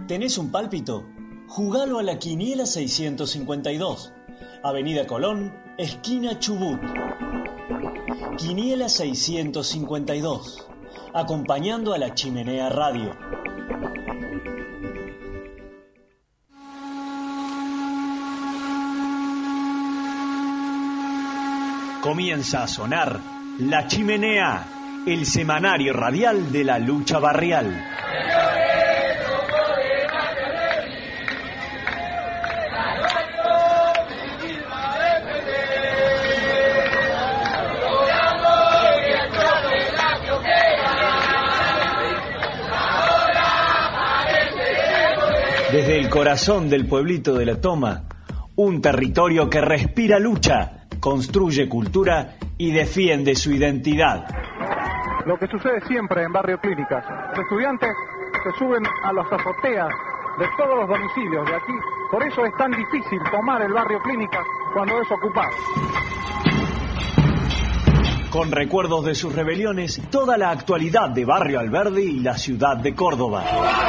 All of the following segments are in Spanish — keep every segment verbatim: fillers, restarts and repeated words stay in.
¿Tenés un pálpito? Jugalo a la Quiniela seiscientos cincuenta y dos, Avenida Colón, esquina Chubut. Quiniela seiscientos cincuenta y dos, acompañando a la Chimenea Radio. Comienza a sonar La Chimenea, el semanario radial de la lucha barrial. Desde el corazón del pueblito de La Toma, un territorio que respira lucha, construye cultura y defiende su identidad. Lo que sucede siempre en Barrio Clínicas, los estudiantes se suben a las azoteas de todos los domicilios de aquí, por eso es tan difícil tomar el Barrio Clínicas cuando es ocupado. Con recuerdos de sus rebeliones, toda la actualidad de Barrio Alberdi y la ciudad de Córdoba.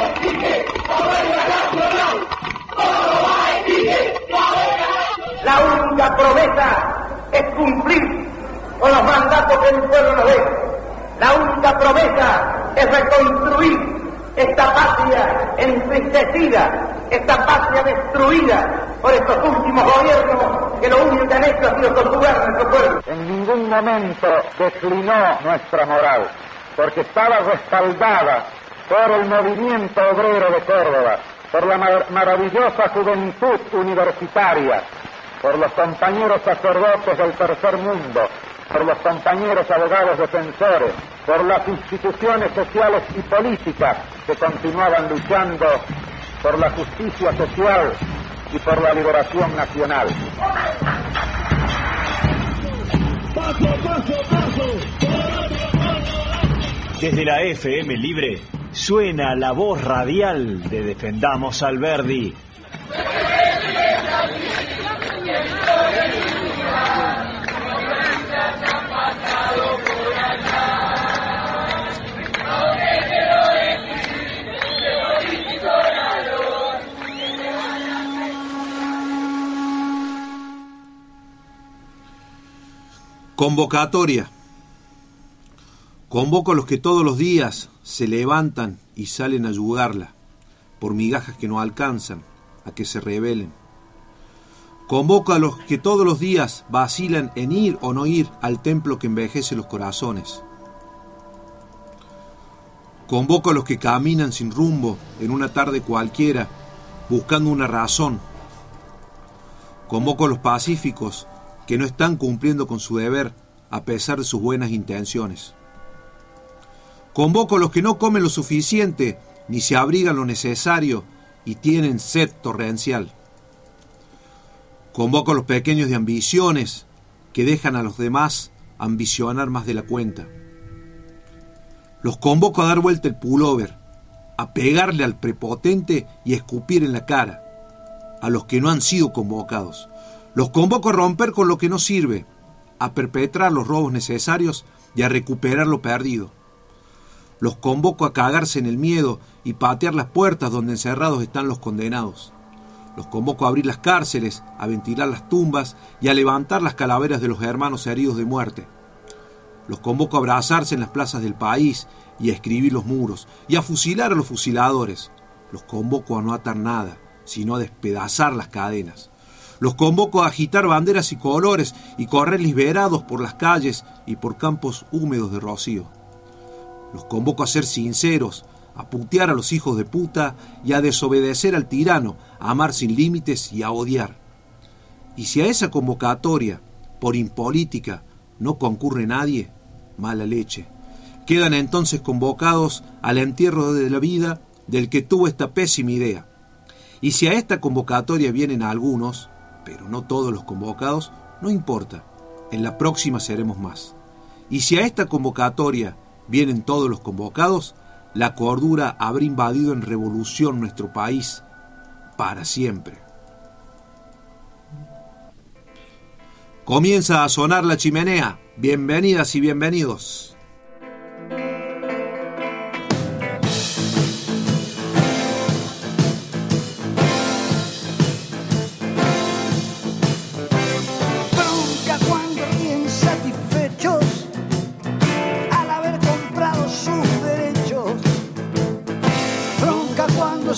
La única promesa es cumplir con los mandatos que el pueblo nos dé. La única promesa es reconstruir esta patria entristecida, esta patria destruida por estos últimos gobiernos que lo único que han hecho ha sido torturar a nuestro pueblo. En ningún momento declinó nuestra moral, porque estaba respaldada por el movimiento obrero de Córdoba, por la mar- maravillosa juventud universitaria, por los compañeros sacerdotes del tercer mundo, por los compañeros abogados defensores, por las instituciones sociales y políticas que continuaban luchando por la justicia social y por la liberación nacional. Paso, paso, paso. Desde la F M Libre suena la voz radial de Defendamos Alberdi. Convocatoria. Convoco a los que todos los días se levantan y salen a yugarla, por migajas que no alcanzan, a que se rebelen. Convoco a los que todos los días vacilan en ir o no ir al templo que envejece los corazones. Convoco a los que caminan sin rumbo en una tarde cualquiera, buscando una razón. Convoco a los pacíficos que no están cumpliendo con su deber a pesar de sus buenas intenciones. Convoco a los que no comen lo suficiente ni se abrigan lo necesario y tienen sed torrencial. Convoco a los pequeños de ambiciones que dejan a los demás ambicionar más de la cuenta. Los convoco a dar vuelta el pullover, a pegarle al prepotente y a escupir en la cara a los que no han sido convocados. Los convoco a romper con lo que no sirve, a perpetrar los robos necesarios y a recuperar lo perdido. Los convoco a cagarse en el miedo y patear las puertas donde encerrados están los condenados. Los convoco a abrir las cárceles, a ventilar las tumbas y a levantar las calaveras de los hermanos heridos de muerte. Los convoco a abrazarse en las plazas del país y a escribir los muros y a fusilar a los fusiladores. Los convoco a no atar nada, sino a despedazar las cadenas. Los convoco a agitar banderas y colores y correr liberados por las calles y por campos húmedos de rocío. Los convoco a ser sinceros, a putear a los hijos de puta y a desobedecer al tirano, a amar sin límites y a odiar. Y si a esa convocatoria, por impolítica, no concurre nadie, mala leche. Quedan entonces convocados al entierro de la vida del que tuvo esta pésima idea. Y si a esta convocatoria vienen algunos, pero no todos los convocados, no importa, en la próxima seremos más. Y si a esta convocatoria vienen todos los convocados, la cordura habrá invadido en revolución nuestro país para siempre. Comienza a sonar la chimenea. Bienvenidas y bienvenidos.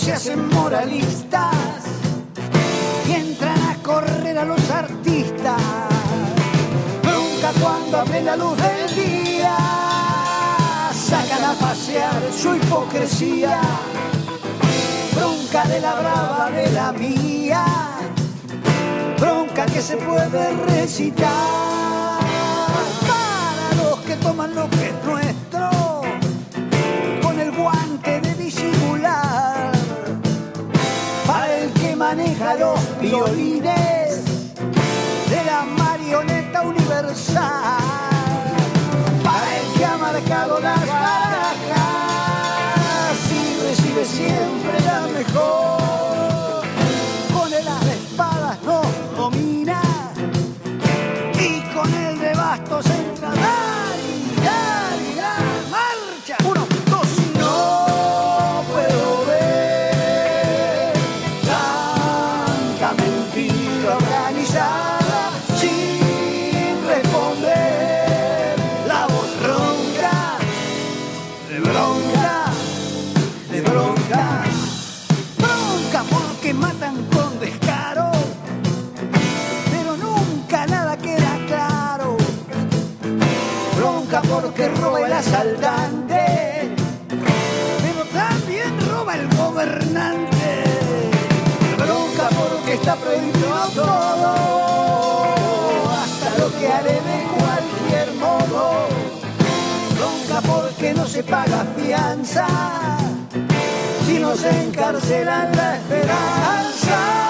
se hacen moralistas y entran a correr a los artistas. Bronca cuando abre la luz del día, sacan a pasear su hipocresía. Bronca de la brava, de la mía, bronca que se puede recitar. Para los que toman lo que es nuestro con el guante de disimular, para el que maneja los violines de la marioneta universal, para el que ha marcado las barajas y recibe siempre la mejor. Con el as de espadas nos domina y con el de bastos entra. Dale, dale, dale, marcha. Uno, dos, no puedo ver tanta mentira organizada sin responder. La voz ronca, de bronca, de bronca, bronca porque matan con descaro, pero nunca nada queda claro. Bronca porque roba el asaltante, pero también roba el gobernante. Bronca porque está prohibido todo, hasta lo que haré de cualquier modo. Bronca porque no se paga fianza, si nos encarcelan la esperanza.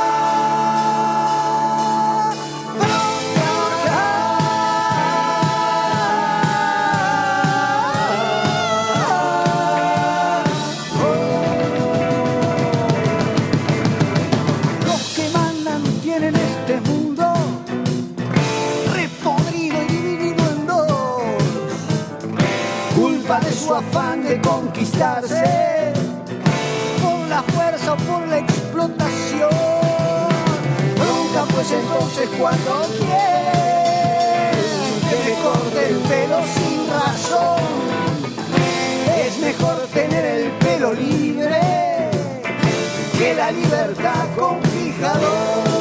Los que mandan tienen este mundo repodrido y dividido en dos, culpa de su afán de conquistarse por la fuerza o por la explotación. Bronca pues entonces cuando quieren que me corte el pelo sin razón, es mejor tener el pelo libre que la libertad con fijador.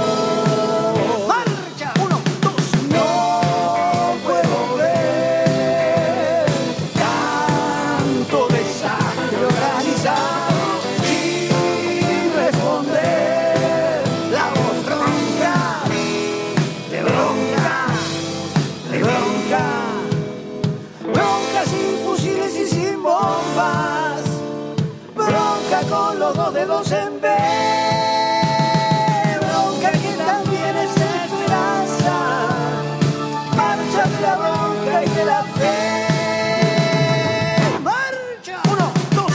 Marcha, uno, dos, no puedo ver tanto desastre organizado sin responder. La voz ronca, de bronca, de bronca, bronca sin fusiles y sin bombas, bronca con los dos dedos en B, bronca que también es esperanza, marcha de la bronca y de la fe. Marcha, uno, dos.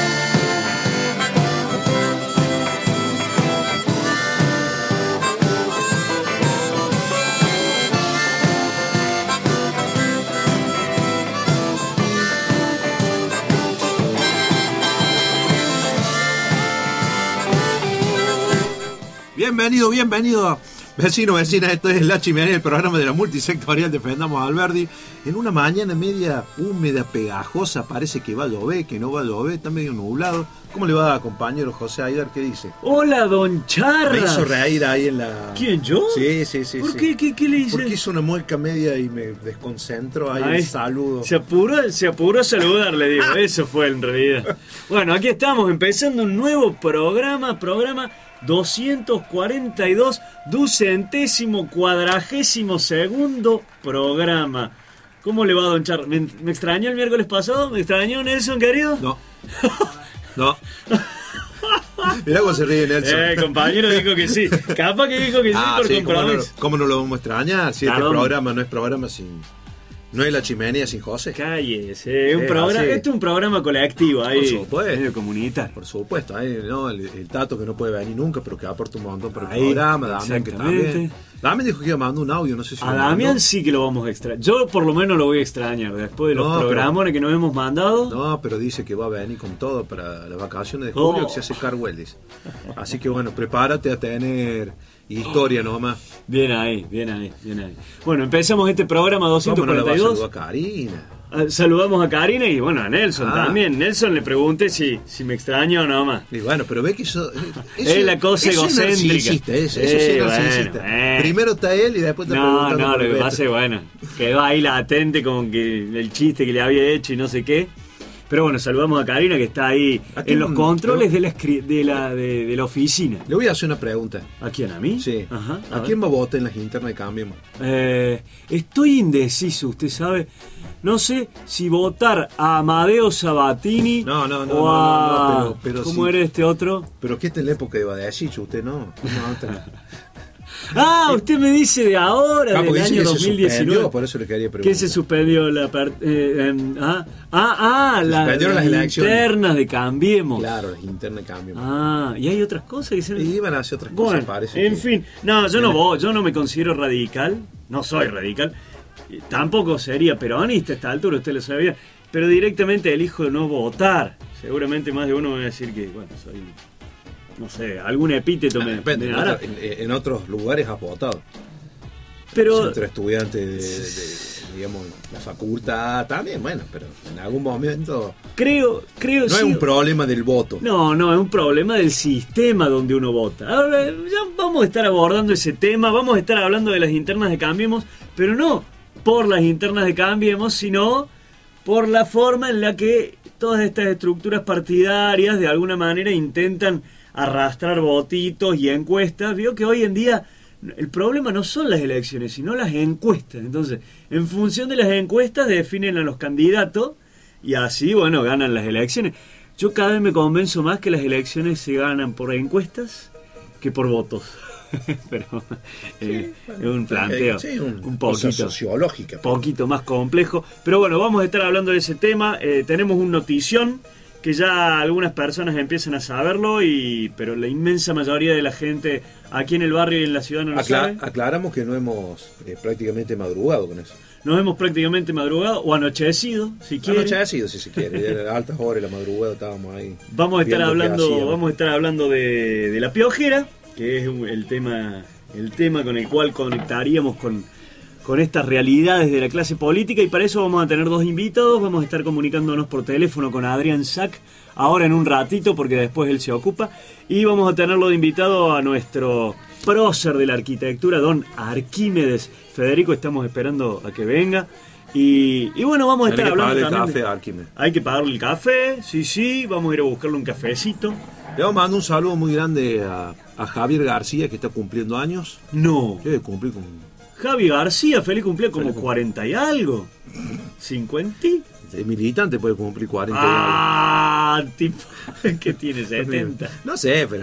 Bienvenido, bienvenido, vecino, vecina. Esto es La Chimenea, el programa de la multisectorial Defendamos a Alberdi. En una mañana media húmeda, pegajosa, parece que va a llover, que no va a llover, está medio nublado. ¿Cómo le va, compañero José Aidar? ¿Qué dice? Hola, don Charras. Me hizo reír ahí en la... ¿Quién, yo? Sí, sí, sí. ¿Por sí. qué? ¿Qué, qué le hice? Porque hizo una mueca media y me desconcentro ahí. Ay, el saludo. Se apuró, se apuró a saludar, le digo. Eso fue en realidad. Bueno, aquí estamos empezando un nuevo programa, programa doscientos cuarenta y dos, ducentésimo, cuadragésimo segundo programa. ¿Cómo le va, don Char? ¿Me, ¿Me extrañó el miércoles pasado? ¿Me extrañó, Nelson, querido? No. No. Mirá cómo se ríe Nelson. Eh, compañero dijo que sí. Capaz que dijo que sí ah, por sí, ¿cómo no, compromiso. ¿Cómo no lo vamos a extrañar? Si Perdón. Este programa no es programa sin... No es La Chimenea sin José. Cállese, un Eh, programa, así. esto es un programa colectivo ahí. Por supuesto. Medio comunitario. Por supuesto, ahí, ¿no? el, el Tato que no puede venir nunca, pero que aporta un montón para el Ahí, programa. Damián que exactamente. también. Damián dijo que iba mandando un audio, no sé si A lo Damián mandó. sí que lo vamos a extrañar. Yo por lo menos lo voy a extrañar. Después de los No, pero- programas que nos hemos mandado. No, pero dice que va a venir con todo para las vacaciones de julio, Oh. que se hace Carwell, dice. Así que bueno, prepárate a tener historia nomás. Bien ahí, bien ahí, bien ahí. Bueno, empezamos este programa ¿Cómo doscientos no la va cuarenta a y dos. saludar Karina? Ah, saludamos a Karina y bueno, a Nelson Ah. también. Nelson le pregunté si, si me extraña o no más. Y bueno, pero ve que eso... eso Es la cosa eso egocéntrica. Es narcisista, eso, eso Eh, sí es bueno, narcisista. eh. Primero está él y después te No, preguntando no, por lo que Beto. pasa es bueno, quedó ahí latente con que el chiste que le había hecho y no sé qué. Pero bueno, saludamos a Karina que está ahí Aquí en los un- controles de la, escri- de la, de, de la oficina. Le voy a hacer una pregunta. ¿A quién? ¿A mí? Sí. Ajá, a ¿A, ver. quién va a votar en las internas de Cambiemos? Eh, estoy indeciso, usted sabe. No sé si votar a Amadeo Sabatini No, no, no, o no, a... no, no, pero- pero ¿Cómo sí. era este otro? Pero que esta es la época de Badallallo, usted no. no está- Ah, usted me dice de ahora, Ah, del porque dice año que se dos mil diecinueve. suspendió, por eso le quería preguntar. ¿Qué se suspendió? La par- eh, em, ah, ah, ah, Se la- suspendieron las las elecciones. internas de Cambiemos. Claro, las internas de Cambiemos. Ah, y hay otras cosas que se... Y iban a hacer otras cosas, Bueno, parece. en que- fin, no, yo no voy, yo no me considero radical, no soy radical, y tampoco sería peronista a esta altura, usted lo sabía, pero directamente elijo no votar. Seguramente más de uno va a decir que, bueno, soy, no sé, algún epíteto Ah, me, depende, me en, dará. otra- en- en otros lugares has votado. Pero Entre estudiantes de, de, digamos, la facultad también, bueno, pero en algún momento creo, creo no es sí- un problema del voto. No, no, es un problema del sistema donde uno vota. Ahora, ya vamos a estar abordando ese tema, vamos a estar hablando de las internas de Cambiemos, pero no por las internas de Cambiemos, sino por la forma en la que todas estas estructuras partidarias de alguna manera intentan arrastrar votitos y encuestas. Vio que hoy en día el problema no son las elecciones, sino las encuestas. Entonces, en función de las encuestas definen a los candidatos y así, bueno, ganan las elecciones. Yo cada vez me convenzo más que las elecciones se ganan por encuestas que por votos. Pero eh, es un planteo Sí, un- un cosa poquito sociológica. poquito más complejo. Pero bueno, vamos a estar hablando de ese tema. Eh, tenemos un notición que ya algunas personas empiezan a saberlo, y pero la inmensa mayoría de la gente aquí en el barrio y en la ciudad no lo Acla- sabe. aclaramos que no hemos eh, prácticamente madrugado con eso. Nos hemos prácticamente madrugado o anochecido, si quiere. Anoche ha sido, si se quiere. A altas horas de la madrugada estábamos ahí. Vamos a estar viendo qué hablando, hacíamos. vamos a estar hablando de, de la piojera, que es un- el tema, el tema con el cual conectaríamos con, con estas realidades de la clase política, y para eso vamos a tener dos invitados. Vamos a estar comunicándonos por teléfono con Adrián Sack ahora en un ratito, porque después él se ocupa, y vamos a tenerlo de invitado a nuestro prócer de la arquitectura, don Arquímedes Federico. Estamos esperando a que venga. Y, y bueno, vamos a Tenés estar que hablando pagarle también café de- a Arquímedes. hay que pagarle el café, sí, sí, vamos a ir a buscarle un cafecito. Le vamos a mandar un saludo muy grande a, a Javier García, que está cumpliendo años. No, Debe cumplir con... Javi García, feliz cumpleaños, como Feliz cum- cuarenta y algo. ¿cincuenta? De militante puede cumplir cuarenta Ah, tipo que tiene años. setenta. No sé, pero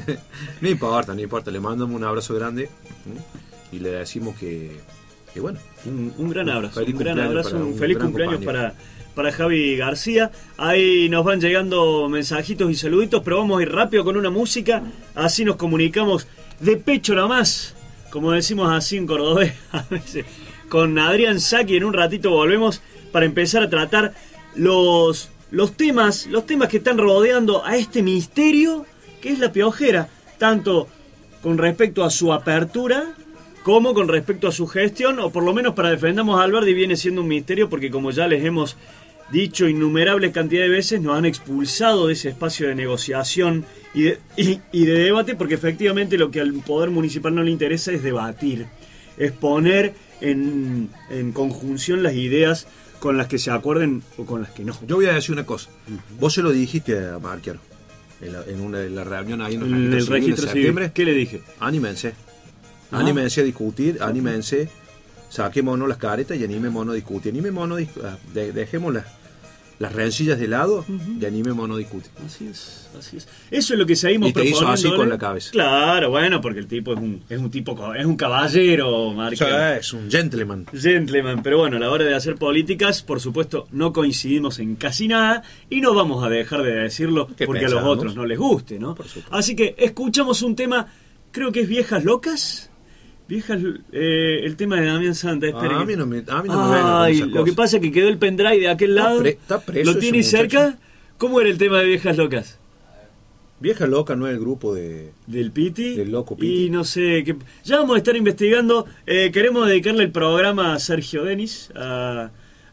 no importa, no importa. Le mandamos un abrazo grande, ¿eh? Y le decimos que, que bueno. Un, un gran abrazo, Feliz un gran cumpleaños abrazo, para un un feliz gran cumpleaños compañero. para, para Javi García. Ahí nos van llegando mensajitos y saluditos, pero vamos a ir rápido con una música, así nos comunicamos de pecho nomás, como decimos así en cordobés a veces, con Adrián Sack, y en un ratito volvemos para empezar a tratar los, los temas, los temas que están rodeando a este misterio que es la piojera, tanto con respecto a su apertura como con respecto a su gestión, o por lo menos para Defendamos a Alberdi viene siendo un misterio, porque como ya les hemos dicho innumerables cantidades de veces, nos han expulsado de ese espacio de negociación y de, y, y de debate, porque efectivamente lo que al poder municipal no le interesa es debatir, es poner en, en conjunción las ideas con las que se acuerden o con las que no. Yo voy a decir una cosa. Vos se lo dijiste a Marquero en, la- en una de las reuniones ahí en los En el registros civiles registro en civil, septiembre. ¿qué le dije? Anímense. Ah. Anímense a discutir, anímense. Saquémonos las caretas y animémonos a discutir. Animémonos, a dis- a- de- dejemos las, las rencillas de lado y animémonos a discutir. Así es, así es. Eso es lo que seguimos Y te hizo así proponiéndole. con la cabeza. Claro, bueno, porque el tipo es un, es un tipo, co- es un caballero, O Marquero. sea, es un gentleman. Gentleman, pero bueno, a la hora de hacer políticas, por supuesto, no coincidimos en casi nada, y no vamos a dejar de decirlo ¿Qué porque a los pensamos? otros no les guste, ¿no? Por supuesto. Así que escuchamos un tema, creo que es Viejas Locas. Viejas, eh, el tema de Damián Santa. espere Ah, a que- mí no me, a mí no me vengan con Ay, esas lo que cosas. pasa es que quedó el pendrive de aquel Está lado. pre- está preso ¿Lo ese tiene muchacho. cerca? ¿Cómo era el tema de Viejas Locas? Vieja Loca no es el grupo de... Del Piti. Del loco Piti. Y no sé, qué ya vamos a estar investigando. Eh, queremos dedicarle el programa a Sergio Denis, a,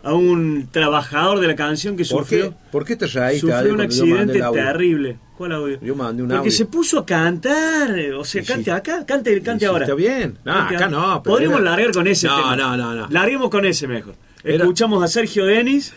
a un trabajador de la canción que ¿Por sufrió, qué? ¿Por qué te reíste, sufrió Ale, un cuando yo mandé accidente el audio? terrible? ¿Cuál audio? Yo mandé un Porque audio. se puso a cantar, o sea, Y cante sí. acá, cante, cante Y sí, ahora. está bien. No, Cante acá ahora. no, pero Podríamos era- largar con ese No, tema. no, no, no. Larguemos con ese mejor. Era- Escuchamos a Sergio Denis.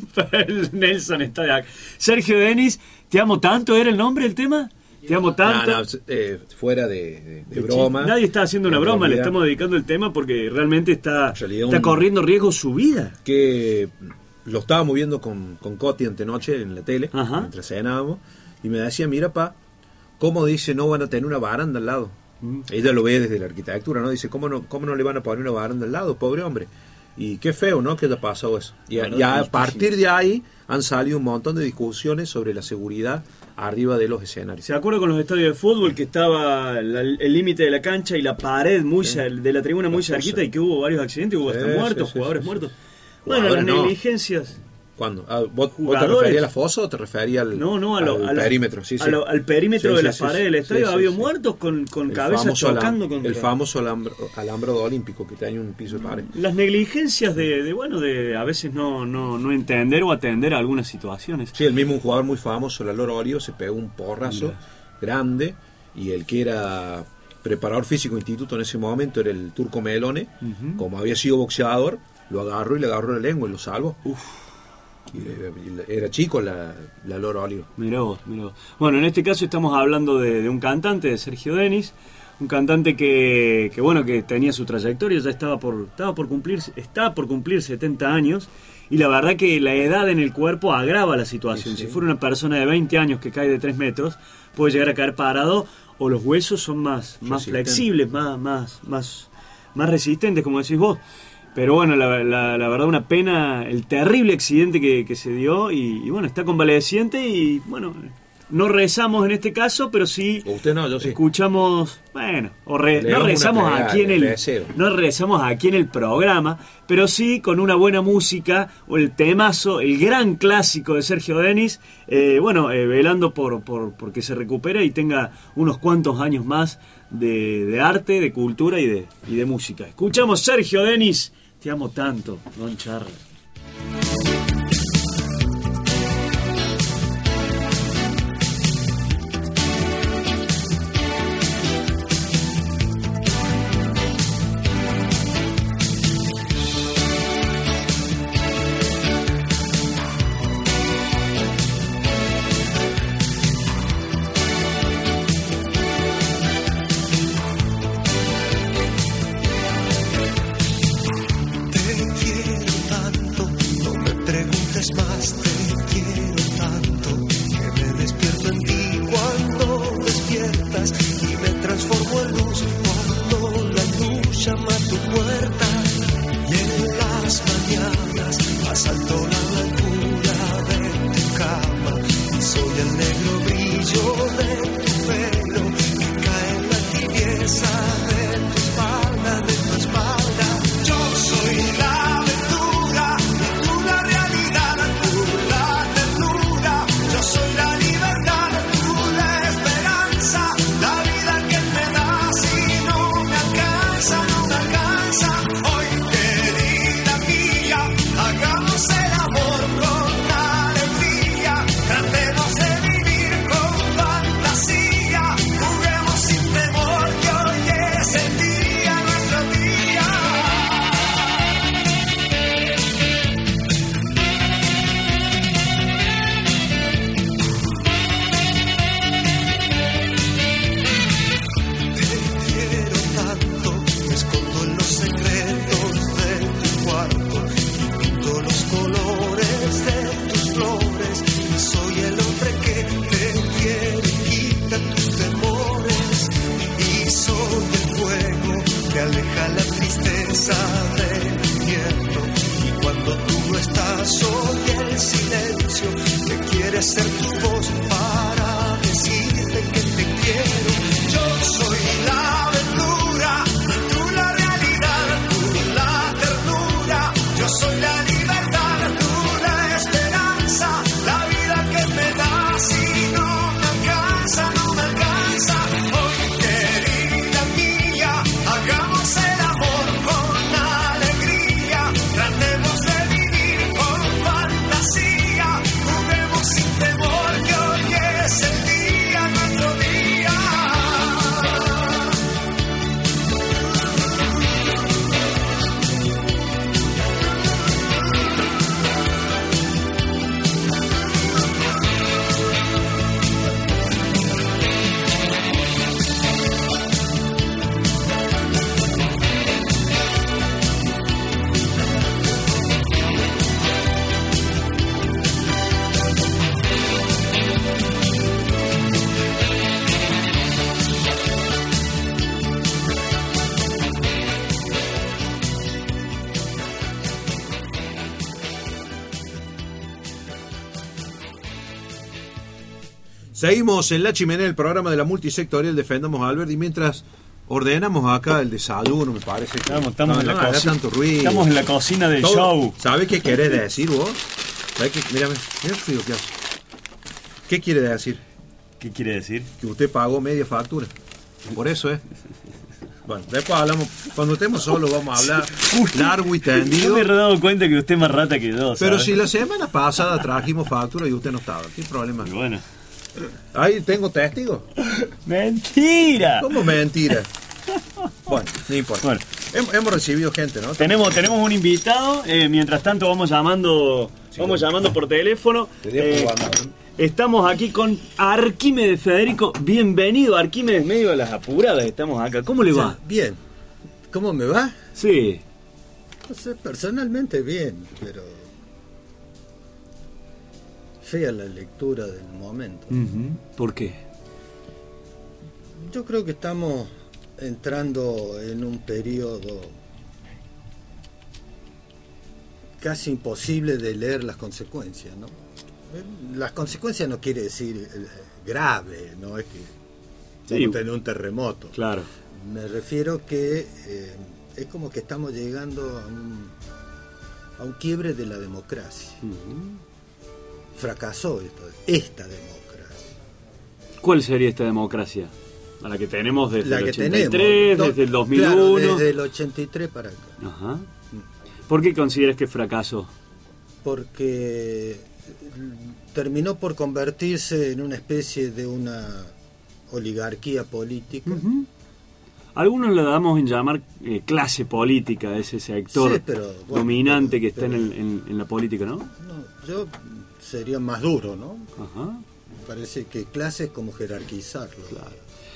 El Nelson está de acá. Sergio Denis, ¿te amo tanto? ¿Era el nombre del tema? ¿Te amo tanto? No, no, eh, fuera de, de- de Sí, broma. nadie está haciendo una En broma, le realidad, estamos dedicando el tema porque realmente está, En realidad está un- corriendo riesgo su vida. Que lo estábamos viendo con, con Coti antenoche en la tele, Ajá. mientras cenábamos, y me decía, mira, pa, ¿cómo dice no van a tener una baranda al lado? Mm. Ella lo ve desde la arquitectura, ¿no? Dice, ¿cómo no, cómo no le van a poner una baranda al lado, pobre hombre? Y qué feo, ¿no? Que haya pasado eso. Y, a- Bueno, y a tristísimo. partir de ahí han salido un montón de discusiones sobre la seguridad arriba de los escenarios. ¿Se acuerda con los estadios de fútbol que estaba la- el límite de la cancha y la pared muy cer- de la tribuna muy La fosa. cerquita y que hubo varios accidentes, hubo hasta Sí, muertos, sí, sí, jugadores sí, sí. muertos? Bueno, Jugadores las no. negligencias. ¿Cuándo? Ah, ¿vos, ¿Vos te Jugadores. referías a la fosa o te referías al, No, no, a lo- al a lo- perímetro? Sí, a sí. lo- al perímetro Sí, de sí, las sí, paredes sí, del estadio sí, ha habido sí. muertos con, con El cabezas famoso chocando alam- contra... El famoso alambro, alambrado olímpico que tiene un piso de pared. Las negligencias de, de, bueno, de a veces no, no, no entender o atender a algunas situaciones. Sí, el mismo un jugador muy famoso, la Loro Orio, se pegó un porrazo grande y el que era preparador físico instituto en ese momento era el Turco Melone. Ujú. Como había sido boxeador, lo agarró y le agarró la lengua y lo salvó. Uf. Y, eh, y era chico la, la Loro Orio. Mirá vos, mirá vos. Bueno, en este caso estamos hablando de, de un cantante, de Sergio Denis, un cantante que, que bueno, que tenía su trayectoria, ya estaba por, estaba por cumplir, está por cumplir setenta años, y la verdad que la edad en el cuerpo agrava la situación. Sí, sí. Si fuera una persona de veinte años que cae de tres metros, puede llegar a caer parado, o los huesos son más, más Resistentes. flexibles, más, más, más, más resistentes, como decís vos. Pero bueno, la, la, la verdad una pena el terrible accidente que, que se dio y, y bueno, está convaleciente y bueno, no rezamos en este caso, pero sí Usted no, yo sí. escuchamos, bueno, o re- Le no damos una rezamos pegada, aquí en le el deseo. no rezamos aquí en el programa, pero sí con una buena música o el temazo, el gran clásico de Sergio Denis, eh, bueno, eh, velando por, por porque se recupere y tenga unos cuantos años más de, de arte, de cultura y de, y de música. Escuchamos Sergio Denis, te amo tanto, Don Charles. Te quiero tanto, no me preguntes más, te quiero tanto, que me despierto en ti cuando despiertas y me transformo en luz cuando la luz llama a tu puerta. Y en las mañanas asalto la altura de tu cama y soy el negro brillo de tu pelo que cae en la tibieza de tu espalda, de tu espalda. Yo soy la aventura y tú la realidad, tú la ternura. Yo soy la libertad, tú la esperanza, la vida que me das y no me alcanza, no me alcanza. Hoy, querida mía, hagamos el amor con alegría, tratemos de vivir con fantasía, juguemos sin temor que hoy es el día, nuestro día. Te quiero tanto, me escondo en los secretos de tu cuarto y pinto los colores de tus flores. Y soy el hombre que te quiere y quita tus temores. Y soy el fuego que aleja la tristeza del invierno. Y cuando tú no estás, soy el silencio que quiere ser tu voz para decirte que te quiero. Yo soy la aventura, tú la realidad, tú la ternura. Yo soy la libertad, tú la esperanza, la vida que me das y no me alcanza, no me alcanza. Hoy, querida mía, hagamos el amor con alegría, tratemos de vivir Seguimos en La Chimenea, el programa de la multisectorial Defendamos a Alberdi, mientras ordenamos acá el desayuno, me parece que estamos, estamos, no, en, la no, cocina, tanto ruido. Estamos en la cocina del Todo, show. ¿Sabes qué querés decir vos? ¿Sabés qué? Mírame, mira el frío que hace. ¿Qué quiere decir? ¿Qué quiere decir? Que usted pagó media factura. Por eso es. Bueno, después hablamos. Cuando estemos solos vamos a hablar largo y tendido. Yo me he dado cuenta que usted es más rata que yo, ¿sabes? Pero si la semana pasada trajimos factura y usted no estaba, ¿qué problema? Y bueno. Ahí tengo testigos. ¡Mentira! ¿Cómo mentira? Bueno, no importa. Bueno. Hem- hemos recibido gente, ¿no? Tenemos, tenemos un invitado. Eh, mientras tanto vamos llamando, sí, vamos bueno. llamando por teléfono. Te dejo Eh, jugando. Estamos aquí con Arquímedes Federico. Bienvenido, Arquímedes, medio de las apuradas. Estamos acá. ¿Cómo le va? Bien. ¿Cómo me va? Sí. No sé, personalmente bien, pero fea la lectura del momento. Uh-huh. ¿Por qué? Yo creo que estamos entrando en un periodo casi imposible de leer las consecuencias, ¿no? Las consecuencias no quiere decir eh, grave, no es que sí, vamos a tener un terremoto. Claro. Me refiero que eh, es como que estamos llegando a un, a un quiebre de la democracia. Uh-huh. Fracasó esta, esta democracia. ¿Cuál sería esta democracia? ¿A la que tenemos desde la el que ochenta y tres, tenemos, desde el dos mil uno? Claro, desde el ochenta y tres para acá. Ajá. ¿Por qué consideras que fracasó? Porque terminó por convertirse en una especie de una oligarquía política. Uh-huh. Algunos le damos en llamar eh, clase política a ese sector sí, pero, bueno, dominante pero, que está pero, en, el, en, en la política, ¿no? No, yo sería más duro, ¿no? Ajá. Me parece que clase es como jerarquizarlo. Claro.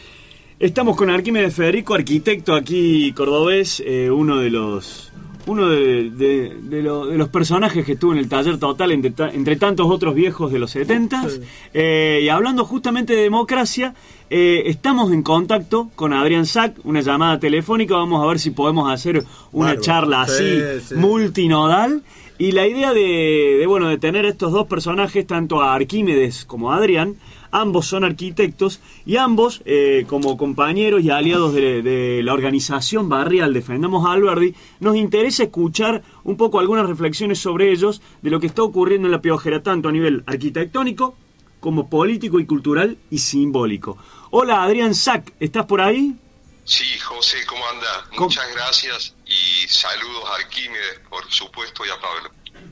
Estamos con Arquímedes Federico, arquitecto aquí cordobés, eh, uno de los uno de, de, de, lo, de los personajes que estuvo en el taller total entre, ta, entre tantos otros viejos de los setentas. Sí. Eh, y hablando justamente de democracia, eh, estamos en contacto con Adrián Sack, una llamada telefónica. Vamos a ver si podemos hacer una Bárbaro. charla así, sí, sí. multinodal. Y la idea de, de, bueno, de tener estos dos personajes, tanto a Arquímedes como a Adrián, ambos son arquitectos y ambos, eh, como compañeros y aliados de, de la organización barrial Defendamos a Alberdi, nos interesa escuchar un poco algunas reflexiones sobre ellos, de lo que está ocurriendo en La Piojera, tanto a nivel arquitectónico como político y cultural y simbólico. Hola, Adrián Sack, ¿estás por ahí? Sí, José, ¿cómo andás? Muchas gracias y saludos a Arquímedes, por supuesto, y a Pablo.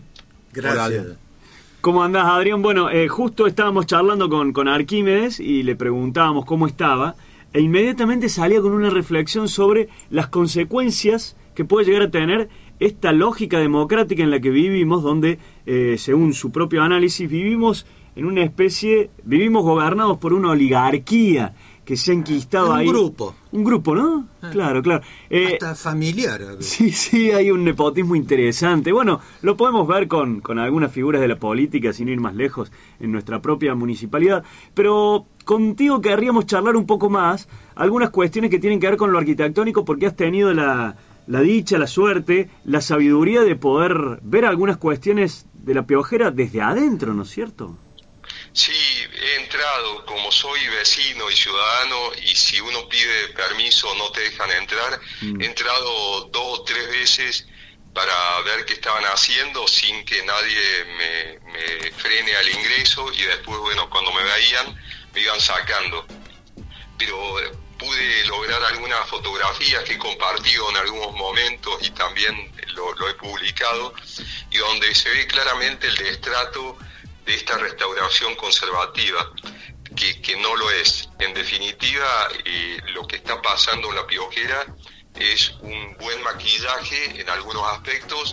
Gracias. ¿Cómo andás, Adrián? Bueno, eh, justo estábamos charlando con, con Arquímedes y le preguntábamos cómo estaba, e inmediatamente salía con una reflexión sobre las consecuencias que puede llegar a tener esta lógica democrática en la que vivimos, donde, eh, según su propio análisis, vivimos en una especie, vivimos gobernados por una oligarquía que se ha enquistado un ahí. Un grupo. Un grupo, ¿no? Ah, claro, claro. Eh, hasta familiar. Sí, sí, hay un nepotismo interesante. Bueno, lo podemos ver con, con algunas figuras de la política, sin ir más lejos, en nuestra propia municipalidad. Pero contigo querríamos charlar un poco más algunas cuestiones que tienen que ver con lo arquitectónico, porque has tenido la, la dicha, la suerte, la sabiduría de poder ver algunas cuestiones de La Piojera desde adentro, ¿no es cierto? Sí, he entrado, como soy vecino y ciudadano, y si uno pide permiso no te dejan entrar, mm. he entrado dos o tres veces para ver qué estaban haciendo sin que nadie me, me frene al ingreso, y después, bueno, cuando me veían, me iban sacando. Pero pude lograr algunas fotografías que he compartido en algunos momentos y también lo, lo he publicado, y donde se ve claramente el destrato de esta restauración conservativa, que, que no lo es. En definitiva, eh, lo que está pasando en La Piojera es un buen maquillaje en algunos aspectos,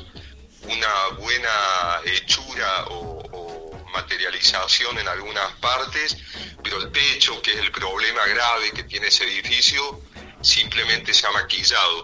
una buena hechura o, o materialización en algunas partes, pero el techo, que es el problema grave que tiene ese edificio, simplemente se ha maquillado.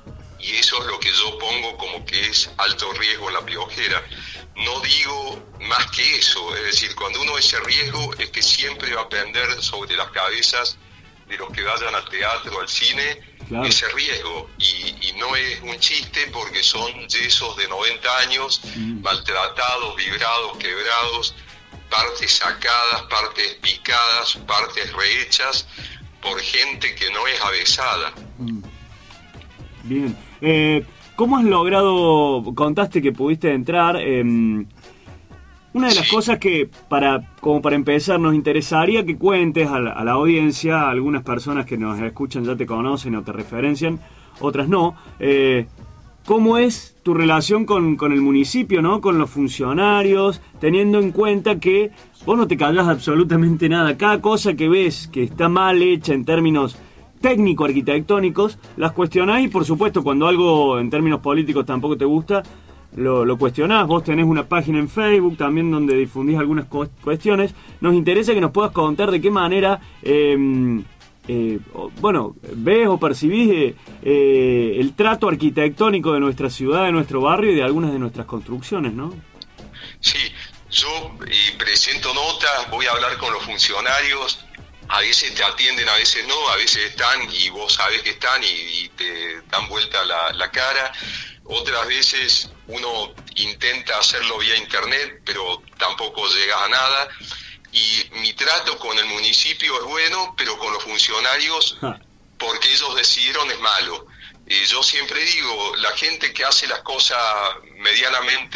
Y eso es lo que yo pongo como que es alto riesgo en La Piojera. No digo más que eso, es decir, cuando uno ese riesgo es que siempre va a pender sobre las cabezas de los que vayan al teatro, al cine, claro. ese riesgo. Y, y no es un chiste, porque son yesos de noventa años, mm. maltratados, vibrados, quebrados, partes sacadas, partes picadas, partes rehechas por gente que no es avesada. Bien. Eh, ¿Cómo has logrado, contaste que pudiste entrar? Eh, una de las sí. cosas que, para como para empezar, nos interesaría que cuentes a la, a la audiencia, algunas personas que nos escuchan ya te conocen o te referencian, otras no, eh, ¿cómo es tu relación con, con el municipio, ¿no? Con los funcionarios, teniendo en cuenta que vos no te callás absolutamente nada? Cada cosa que ves que está mal hecha en términos técnico-arquitectónicos, las cuestionás y, por supuesto, cuando algo en términos políticos tampoco te gusta, lo, lo cuestionás. Vos tenés una página en Facebook también donde difundís algunas cu- cuestiones. Nos interesa que nos puedas contar de qué manera... Eh, Eh, bueno, ves o percibís eh, eh, el trato arquitectónico de nuestra ciudad, de nuestro barrio y de algunas de nuestras construcciones, ¿no? Sí, yo eh, presento notas, voy a hablar con los funcionarios, a veces te atienden, a veces no, a veces están y vos sabés que están y, y te dan vuelta la, la cara. Otras veces uno intenta hacerlo vía internet, pero tampoco llegas a nada. Y mi trato con el municipio es bueno, pero con los funcionarios, porque ellos decidieron, es malo. Eh, yo siempre digo, la gente que hace las cosas medianamente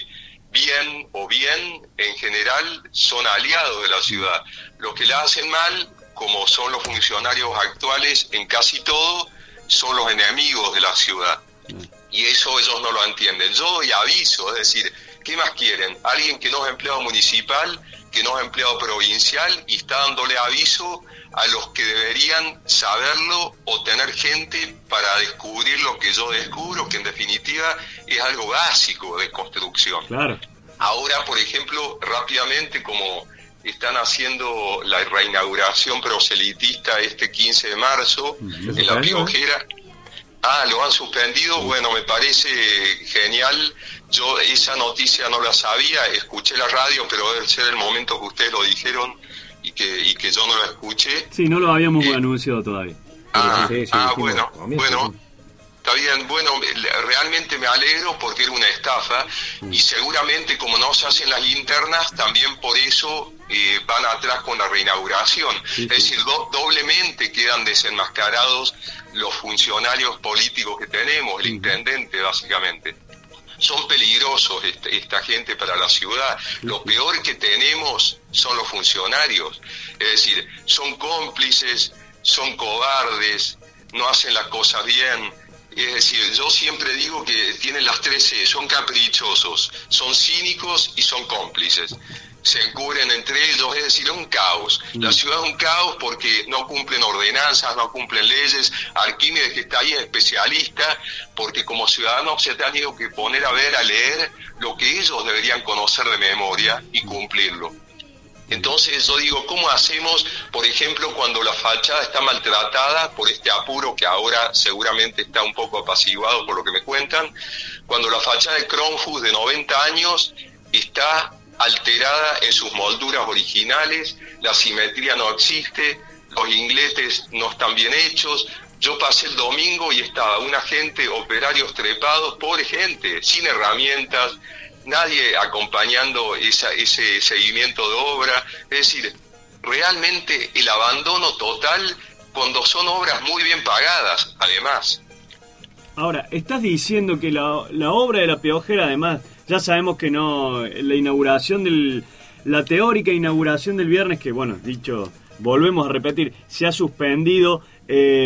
bien o bien, en general, son aliados de la ciudad. Los que la hacen mal, como son los funcionarios actuales, en casi todo, son los enemigos de la ciudad. Y eso ellos no lo entienden. Yo doy aviso, es decir, ¿qué más quieren? Alguien que no es empleado municipal, que no es empleado provincial y está dándole aviso a los que deberían saberlo o tener gente para descubrir lo que yo descubro, que en definitiva es algo básico de construcción. Claro. Ahora, por ejemplo, rápidamente, como están haciendo la reinauguración proselitista este quince de marzo en La Piojera. Ah, lo han suspendido. Bueno, me parece genial. Yo esa noticia no la sabía, escuché la radio, pero debe ser el momento que ustedes lo dijeron y que y que yo no la escuché. Sí, no lo habíamos eh, anunciado todavía. Ah, sí, sí, ah sí, bueno, sí. bueno. Está bien, bueno, realmente me alegro porque era una estafa y seguramente como no se hacen las internas, también por eso eh, van atrás con la reinauguración. Sí, es sí. decir, do, doblemente quedan desenmascarados los funcionarios políticos que tenemos, el intendente básicamente. Son peligrosos este, esta gente para la ciudad. Lo peor que tenemos son los funcionarios. Es decir, son cómplices, son cobardes, no hacen las cosas bien. Es decir, yo siempre digo que tienen las tres C, son caprichosos, son cínicos y son cómplices. Se encubren entre ellos, es decir, es un caos. La ciudad es un caos porque no cumplen ordenanzas, no cumplen leyes. Arquímedes, que está ahí, es especialista, porque como ciudadanos se han tenido que poner a ver, a leer lo que ellos deberían conocer de memoria y cumplirlo. Entonces yo digo, ¿cómo hacemos, por ejemplo, cuando la fachada está maltratada por este apuro que ahora seguramente está un poco apaciguado por lo que me cuentan? Cuando la fachada de Kronfuss de noventa años está alterada en sus molduras originales, la simetría no existe, los ingletes no están bien hechos. Yo pasé el domingo y estaba una gente, operarios trepados, pobre gente, sin herramientas, nadie acompañando esa, ese seguimiento de obra. Es decir, realmente el abandono total cuando son obras muy bien pagadas, además. Ahora, estás diciendo que la, la obra de La Piojera, además, ya sabemos que no, la inauguración del, la teórica inauguración del viernes, que bueno, dicho, volvemos a repetir, se ha suspendido, eh,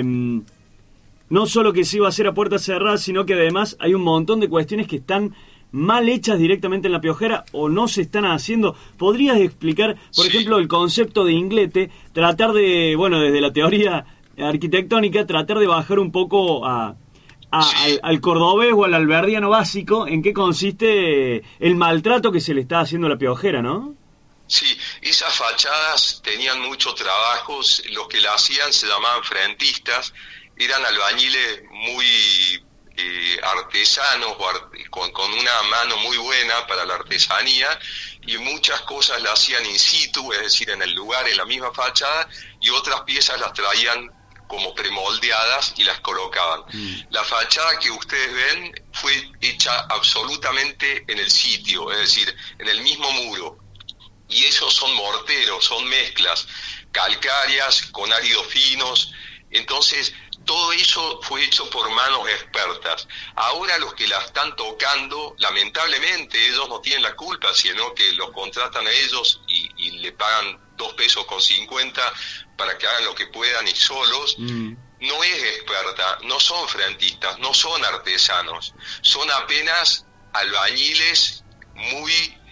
no solo que se iba a hacer a puertas cerradas, sino que además hay un montón de cuestiones que están mal hechas directamente en La Piojera o no se están haciendo. ¿Podrías explicar, por sí. ejemplo, el concepto de inglete, tratar de, bueno, desde la teoría arquitectónica, tratar de bajar un poco a, a sí. al, al cordobés o al alberdiano básico, en qué consiste el maltrato que se le está haciendo a La Piojera, ¿no? Sí, esas fachadas tenían muchos trabajos, los que la hacían se llamaban frentistas, eran albañiles muy Eh, artesanos con, con una mano muy buena para la artesanía, y muchas cosas las hacían in situ, es decir, en el lugar, en la misma fachada, y otras piezas las traían como premoldeadas y las colocaban. Mm. La fachada que ustedes ven fue hecha absolutamente en el sitio, es decir, en el mismo muro, y esos son morteros, son mezclas calcáreas con áridos finos. Entonces, todo eso fue hecho por manos expertas. Ahora los que la están tocando, lamentablemente, ellos no tienen la culpa, sino que los contratan a ellos y, y le pagan dos pesos con cincuenta para que hagan lo que puedan y solos. Mm. No es experta, no son frentistas, no son artesanos, son apenas albañiles muy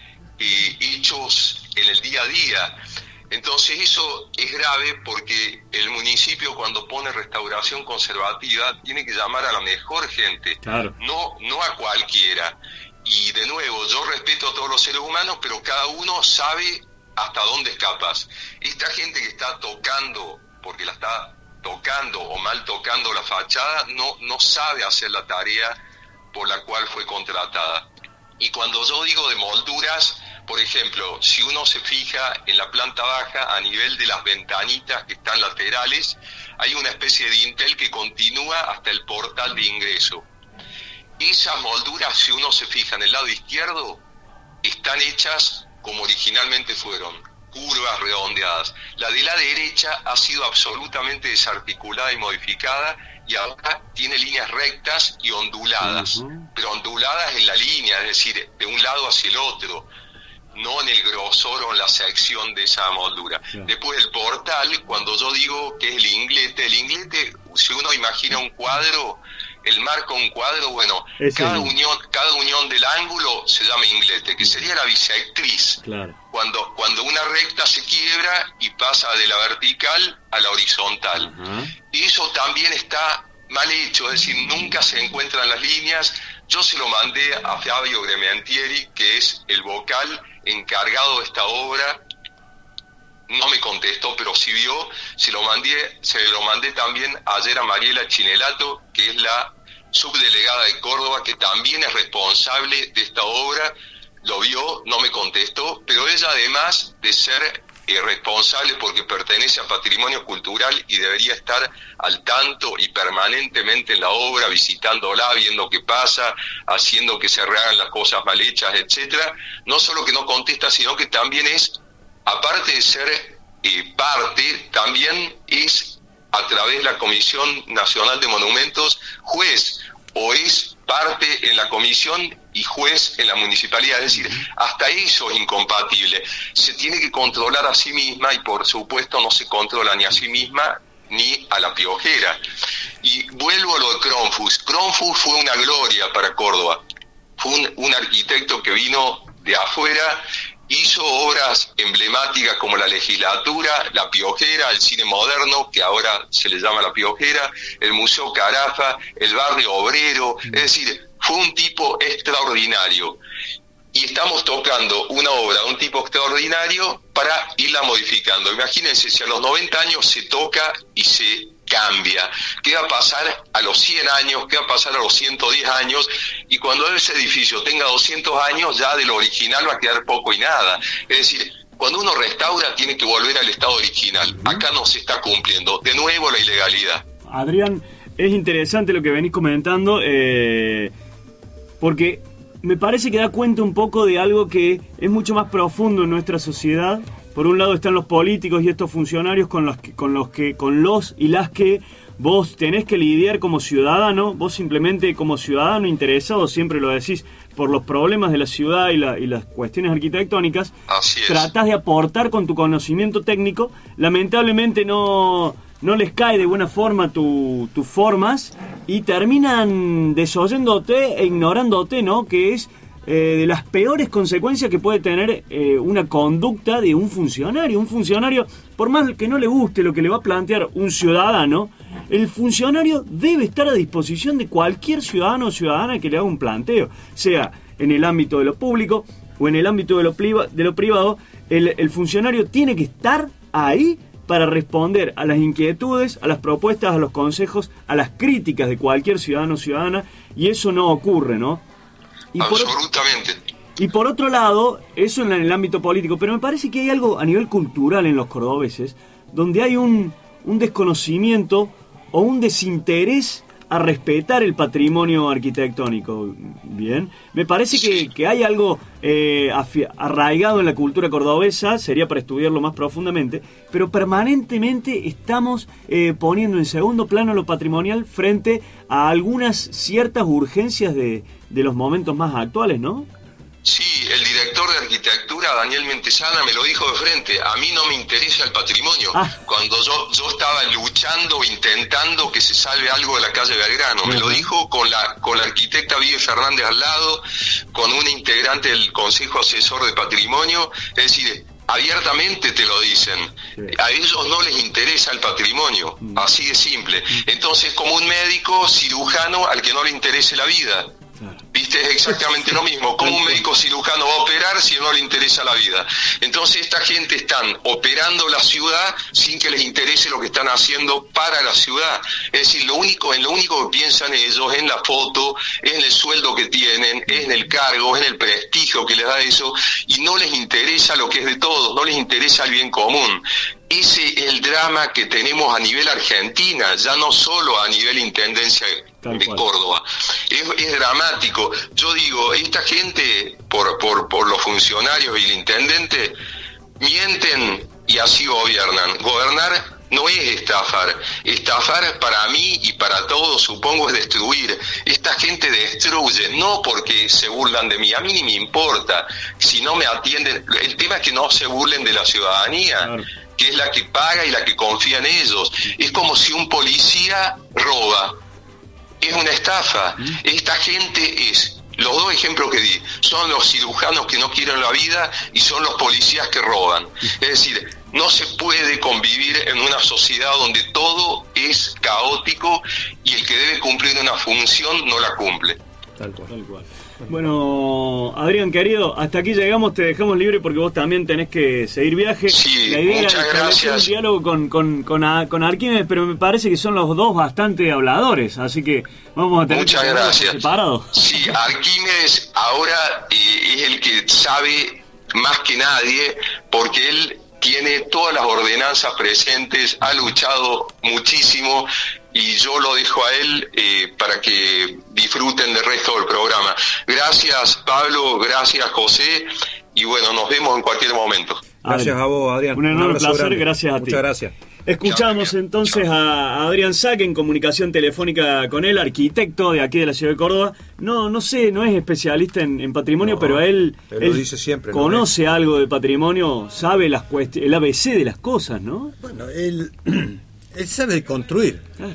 eh, hechos en el día a día. Entonces eso es grave porque el municipio, cuando pone restauración conservativa, tiene que llamar a la mejor gente, claro. no, no a cualquiera. Y de nuevo, yo respeto a todos los seres humanos, pero cada uno sabe hasta dónde es capaz. Esta gente que está tocando, porque la está tocando o mal tocando la fachada, no, no sabe hacer la tarea por la cual fue contratada. Y cuando yo digo de molduras, por ejemplo, si uno se fija en la planta baja, a nivel de las ventanitas que están laterales, hay una especie de dintel que continúa hasta el portal de ingreso. Esas molduras, si uno se fija en el lado izquierdo, están hechas como originalmente fueron, curvas redondeadas. La de la derecha ha sido absolutamente desarticulada y modificada, y ahora tiene líneas rectas y onduladas, uh-huh. pero onduladas en la línea, es decir, de un lado hacia el otro, no en el grosor o en la sección de esa moldura. Yeah. Después el portal, cuando yo digo que es el inglete, el inglete, si uno imagina un cuadro, el marco un cuadro, bueno, cada unión, cada unión del ángulo se llama inglete, que sería la bisectriz. Claro. Cuando, cuando una recta se quiebra y pasa de la vertical a la horizontal. Uh-huh. Y eso también está mal hecho, es decir, nunca se encuentran las líneas. Yo se lo mandé a Fabio Grementieri, que es el vocal encargado de esta obra. No me contestó, pero sí vio. Se lo mandé, se lo mandé también ayer a Mariela Chinelato, que es la subdelegada de Córdoba, que también es responsable de esta obra. Lo vio, no me contestó, pero ella, además de ser eh, responsable porque pertenece a Patrimonio Cultural y debería estar al tanto y permanentemente en la obra, visitándola, viendo qué pasa, haciendo que se rehagan las cosas mal hechas, etcétera, no solo que no contesta, sino que también es, aparte de ser eh, parte, también es, a través de la Comisión Nacional de Monumentos, juez, o es parte en la comisión y juez en la municipalidad. Es decir, hasta eso es incompatible. Se tiene que controlar a sí misma y, por supuesto, no se controla ni a sí misma ni a la piojera. Y vuelvo a lo de Cronfuss. Cronfuss fue una gloria para Córdoba. Fue un, un arquitecto que vino de afuera, hizo obras emblemáticas como la legislatura, la Piojera, el cine moderno, que ahora se le llama la Piojera, el Museo Carafa, el barrio obrero. Es decir, fue un tipo extraordinario. Y estamos tocando una obra de un tipo extraordinario para irla modificando. Imagínense, si a los noventa años se toca y se cambia, ¿qué va a pasar a los cien años? ¿Qué va a pasar a los ciento diez años? Y cuando ese edificio tenga doscientos años, ya de lo original va a quedar poco y nada. Es decir, cuando uno restaura, tiene que volver al estado original. Acá no se está cumpliendo. De nuevo, la ilegalidad. Adrián, es interesante lo que venís comentando, eh, porque me parece que da cuenta un poco de algo que es mucho más profundo en nuestra sociedad. Por un lado están los políticos y estos funcionarios con los que, con los que, con los y las que vos tenés que lidiar como ciudadano. Vos simplemente como ciudadano interesado, siempre lo decís, por los problemas de la ciudad y, la, y las cuestiones arquitectónicas, tratás de aportar con tu conocimiento técnico. Lamentablemente no, no les cae de buena forma tu, tus formas y terminan desoyéndote e ignorándote, ¿no? Que es Eh, de las peores consecuencias que puede tener eh, una conducta de un funcionario. Un funcionario, por más que no le guste lo que le va a plantear un ciudadano, el funcionario debe estar a disposición de cualquier ciudadano o ciudadana que le haga un planteo, sea en el ámbito de lo público o en el ámbito de lo, priva- de lo privado. El, el funcionario tiene que estar ahí para responder a las inquietudes, a las propuestas, a los consejos, a las críticas de cualquier ciudadano o ciudadana, y eso no ocurre, ¿no? Y Absolutamente. Por, y por otro lado, eso en el ámbito político, pero me parece que hay algo a nivel cultural en los cordobeses, donde hay un, un desconocimiento o un desinterés a respetar el patrimonio arquitectónico. Bien, me parece que, que hay algo eh, afi- arraigado en la cultura cordobesa, sería para estudiarlo más profundamente, pero permanentemente estamos eh, poniendo en segundo plano lo patrimonial frente a algunas ciertas urgencias de, de los momentos más actuales, ¿no? Sí, el director de arquitectura, Daniel Mentesana, me lo dijo de frente. A mí no me interesa el patrimonio. Ah. Cuando yo, yo estaba luchando, intentando que se salve algo de la calle Belgrano. Me lo dijo con la, con la arquitecta Vive Fernández al lado, con una integrante del Consejo Asesor de Patrimonio. Es decir, abiertamente te lo dicen. Sí. A ellos no les interesa el patrimonio. Mm. Así de simple. Entonces, como un médico cirujano al que no le interese la vida. Viste, es exactamente lo mismo. ¿Cómo un médico cirujano va a operar si no le interesa la vida? Entonces esta gente están operando la ciudad sin que les interese lo que están haciendo para la ciudad. Es decir, lo único, en lo único que piensan ellos es en la foto, es en el sueldo que tienen, es en el cargo, es en el prestigio que les da eso, y no les interesa lo que es de todos, no les interesa el bien común. Ese es el drama que tenemos a nivel Argentina, ya no solo a nivel Intendencia de Córdoba. Es, es dramático. Yo digo, esta gente, por, por, por los funcionarios y el intendente, mienten y así gobiernan. Gobernar no es estafar. Estafar para mí y para todos, supongo, es destruir. Esta gente destruye, no porque se burlan de mí, a mí ni me importa. Si no me atienden, el tema es que no se burlen de la ciudadanía. Claro. Que es la que paga y la que confía en ellos. Es como si un policía roba. Es una estafa. Esta gente es, los dos ejemplos que di, son los cirujanos que no quieren la vida y son los policías que roban. Es decir, no se puede convivir en una sociedad donde todo es caótico y el que debe cumplir una función no la cumple. Tal cual, tal cual. Bueno, Adrián, querido, hasta aquí llegamos, te dejamos libre porque vos también tenés que seguir viaje. Sí, la idea muchas es gracias. un diálogo con, con, con, con Arquímedes, pero me parece que son los dos bastante habladores, así que vamos a tener muchas que gracias. separados. Sí, Arquímedes ahora eh, es el que sabe más que nadie, porque él tiene todas las ordenanzas presentes, ha luchado muchísimo, y yo lo dejo a él eh, para que disfruten del resto del programa. Gracias, Pablo, gracias, José, y bueno, nos vemos en cualquier momento. Gracias a vos, Adrián. Un enorme placer, grande. Gracias a Muchas ti. Muchas gracias. Escuchamos Chao, entonces chao. a Adrián Sack en comunicación telefónica con él, arquitecto de aquí de la ciudad de Córdoba. No, no sé, no es especialista en, en patrimonio, No, pero él, él él lo dice siempre, conoce ¿no? algo de patrimonio, sabe las cuest- el A B C de las cosas, ¿no? Bueno, él, él sabe construir. Claro.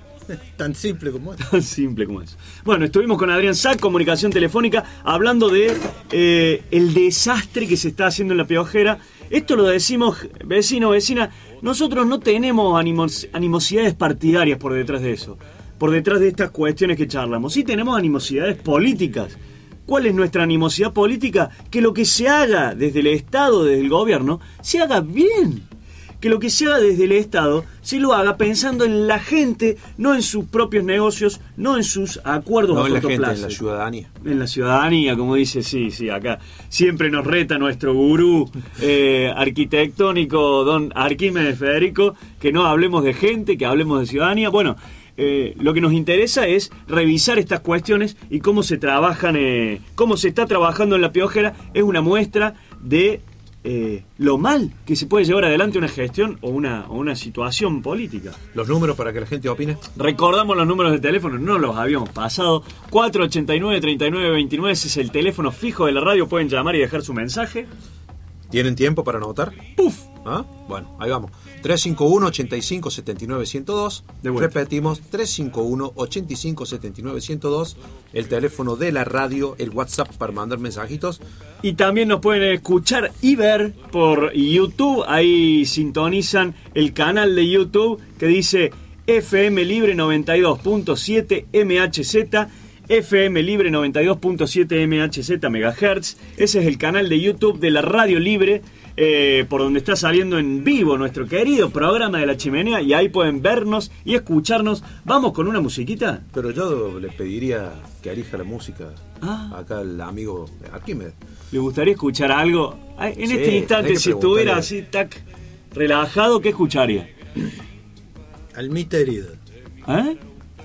Tan simple como eso. Tan simple como eso. Bueno, estuvimos con Adrián Sack, comunicación telefónica, hablando de eh, el desastre que se está haciendo en La Piojera. Esto lo decimos, vecino, vecina, nosotros no tenemos animos, animosidades partidarias por detrás de eso, por detrás de estas cuestiones que charlamos. Sí tenemos animosidades políticas. ¿Cuál es nuestra animosidad política? Que lo que se haga desde el Estado, desde el gobierno, se haga bien. Que lo que se haga desde el Estado se lo haga pensando en la gente, no en sus propios negocios, no en sus acuerdos no a en la corto gente, plazo. en la ciudadanía. En la ciudadanía, como dice, sí, sí, acá siempre nos reta nuestro gurú eh, arquitectónico, don Arquímedes Federico, que no hablemos de gente, que hablemos de ciudadanía. Bueno, eh, lo que nos interesa es revisar estas cuestiones y cómo se trabajan, eh, cómo se está trabajando en La Piojera. Es una muestra de Eh, lo mal que se puede llevar adelante una gestión o una, o una situación política. Los números para que la gente opine. Recordamos los números de teléfono, no los habíamos pasado. cuatro ochenta y nueve, treinta y nueve veintinueve, ese es el teléfono fijo de la radio, pueden llamar y dejar su mensaje. ¿Tienen tiempo para anotar? ¡Puf! ¿Ah? Bueno, ahí vamos. tres cinco uno, ochenta y cinco, setenta y nueve, ciento dos. Repetimos, tres cinco uno, ochenta y cinco, setenta y nueve, ciento dos. El teléfono de la radio, el WhatsApp para mandar mensajitos. Y también nos pueden escuchar y ver por YouTube. Ahí sintonizan el canal de YouTube que dice F M Libre noventa y dos punto siete M H Z. F M Libre noventa y dos punto siete M H Z megahertz. Ese es el canal de YouTube de la Radio Libre, eh, por donde está saliendo en vivo nuestro querido programa de La Chimenea, y ahí pueden vernos y escucharnos. Vamos con una musiquita. Pero yo le pediría que elija la música ah. acá al amigo Arquímedes. ¿Le gustaría escuchar algo? En Sí, este instante, si estuviera preguntarle. así, tac, relajado, ¿qué escucharía? Almita herida. ¿Eh?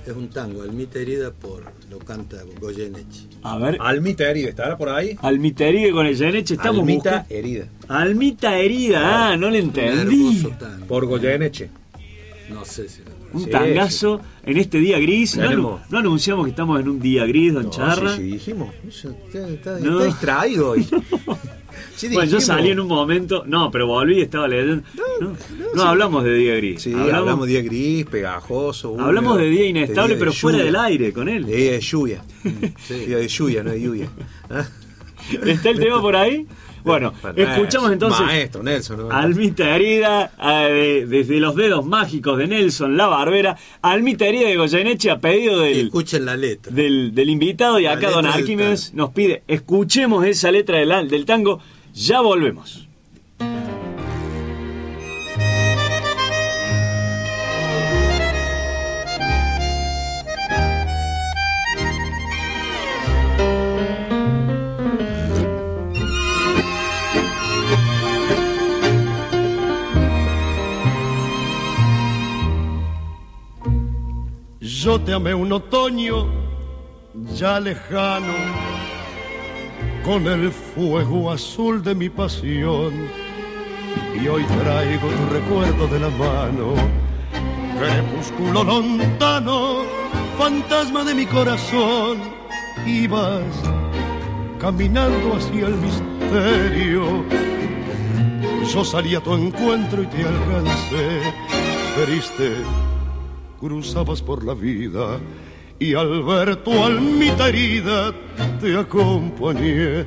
Es un tango, Almita herida, por lo canta Goyeneche. A ver. Almita herida, ¿estará por ahí? Almita herida con el Goyeneche. Estamos Almita buscando... herida. Almita herida, ah, no le entendí. Por Goyeneche. No sé si... Un Sí, tangazo sí. En este día gris. No, Tenemos- no anunciamos que estamos en un día gris, don No, Charra. sí, sí, dijimos. Eso Está, está- No. está distraído hoy. Sí, Bueno, yo dijimos. salí en un momento. No, pero volví y estaba leyendo. No, no, hablamos de día gris. Sí, hablamos, hablamos de día gris, pegajoso. húmedo, hablamos de día inestable, día pero de fuera lluvia. del aire con él. De día de lluvia. Sí. Día de lluvia, no de lluvia. ¿Ah? ¿Está el tema por ahí? Bueno, escuchamos entonces Maestro Nelson. ¿no? Almita herida, eh, desde los dedos mágicos de Nelson La Barbera. Almita herida de Goyeneche a pedido del, Escuchen la letra. del, del invitado. Y La acá don letra del Arquímedes nos pide, escuchemos esa letra del, del tango. Ya volvemos. Yo te amé un otoño ya lejano, con el fuego azul de mi pasión, y hoy traigo tu recuerdo de la mano, crepúsculo lontano, fantasma de mi corazón. Ibas caminando hacia el misterio, yo salí a tu encuentro y te alcancé, triste cruzabas por la vida, y al ver tu almita herida te acompañé.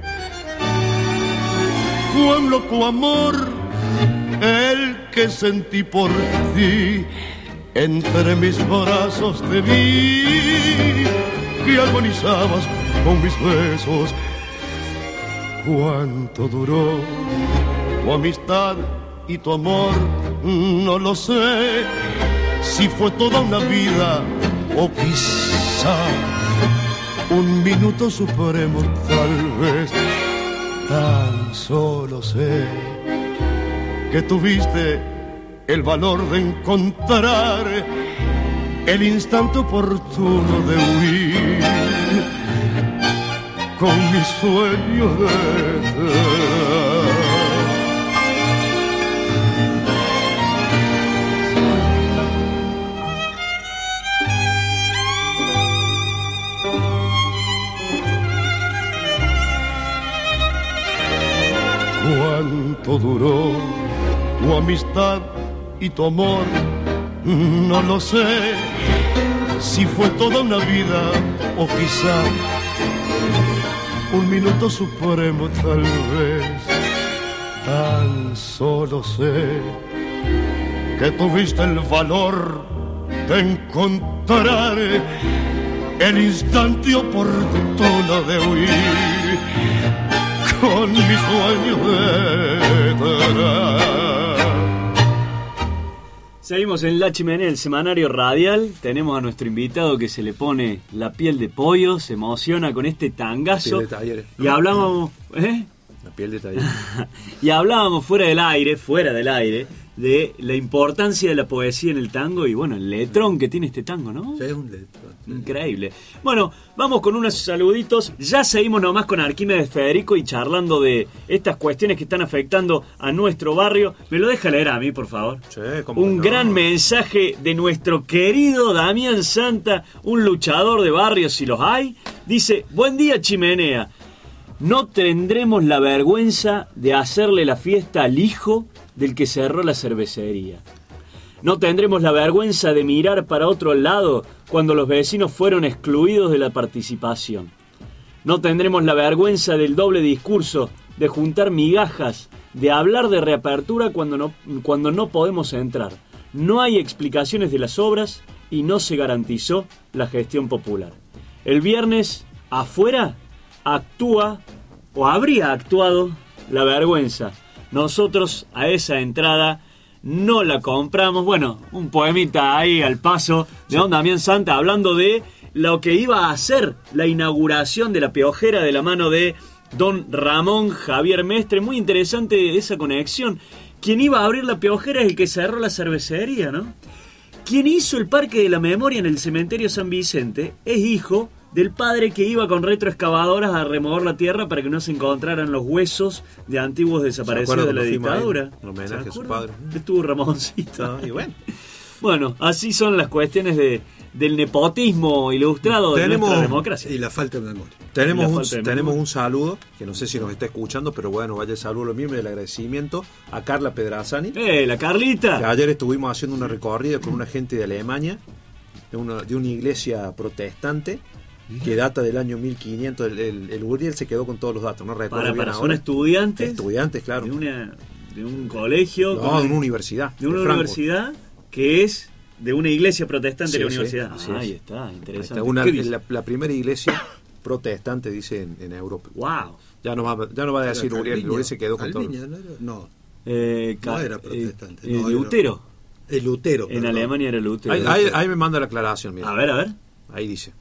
Fue un loco amor el que sentí por ti, entre mis brazos te vi, que agonizabas con mis besos. ¿Cuánto duró tu amistad y tu amor? No lo sé, si fue toda una vida o quizá un minuto supremo, tal vez. Tan solo sé que tuviste el valor de encontrar el instante oportuno de huir con mi sueño de ser. ¿Cuánto duró tu amistad y tu amor? No lo sé, si fue toda una vida o quizá un minuto supremo, tal vez. Tan solo sé que tuviste el valor de encontrar el instante oportuno de huir con mi sueño de tener. Seguimos en La Chimenea, el semanario radial. Tenemos a nuestro invitado que se le pone la piel de pollo, se emociona con este tangazo. Piel de talleres. Y hablábamos, ¿eh? La piel de talleres. Y hablábamos fuera del aire, fuera del aire, de la importancia de la poesía en el tango y bueno, el letrón que tiene este tango, ¿no? Sí, es un letrón. Increíble. Bueno, vamos con unos saluditos. Ya seguimos nomás con Arquímedes Federico y charlando de estas cuestiones que están afectando a nuestro barrio. ¿Me lo deja leer a mí, por favor? Sí, cómo Un no. gran mensaje de nuestro querido Damián Santa, un luchador de barrios si los hay. Dice, buen día Chimenea. No tendremos la vergüenza de hacerle la fiesta al hijo del que cerró la cervecería. No tendremos la vergüenza de mirar para otro lado cuando los vecinos fueron excluidos de la participación. No tendremos la vergüenza del doble discurso, de juntar migajas, de hablar de reapertura cuando no, cuando no podemos entrar. No hay explicaciones de las obras y no se garantizó la gestión popular. El viernes, afuera, actúa o habría actuado la vergüenza. Nosotros a esa entrada no la compramos. Bueno, un poemita ahí al paso de don Damián Santa hablando de lo que iba a ser la inauguración de la Piojera de la mano de don Ramón Javier Mestre. Muy interesante esa conexión. Quien iba a abrir la Piojera es el que cerró la cervecería, ¿no? Quien hizo el Parque de la Memoria en el cementerio San Vicente es hijo del padre que iba con retroexcavadoras a remover la tierra para que no se encontraran los huesos de antiguos desaparecidos de la dictadura. En homenaje a su padre. Estuvo Ramoncito. Y bueno. Bueno, así son las cuestiones de, del nepotismo ilustrado de Tenemos- nuestra democracia. Y la falta de memoria. Tenemos, Y la un, falta de tenemos memoria. un saludo, que no sé si nos está escuchando, pero bueno, vaya el saludo lo mismo y el agradecimiento a Carla Pedrazani. ¡Eh, la Que Carlita! ayer estuvimos haciendo una recorrida con una gente de Alemania, de una, de una iglesia protestante, que data del año mil quinientos. El, el, el Uriel se quedó con todos los datos, no recuerdo Para, bien para, son ahora. estudiantes Estudiantes, claro. de, una, de un colegio, No, con- de una universidad. de una de Frankfurt. universidad que es de una iglesia protestante de la Sí, sí, universidad. así Ah, es. ahí está, Ahí interesante. está, una- ¿Qué dice? la, la primera iglesia protestante, dice, en, en Europa. Wow. Ya no va, ya no va a decir Era Uriel, Calviño. Uriel se quedó con todo. Calviño, ¿no era? No, Eh, no ca- era protestante. eh, no, eh, era- Lutero. El Lutero. En perdón. Alemania era Lutero. Ahí, ahí- ahí me manda la aclaración, mira. A ver, a ver. Ahí dice.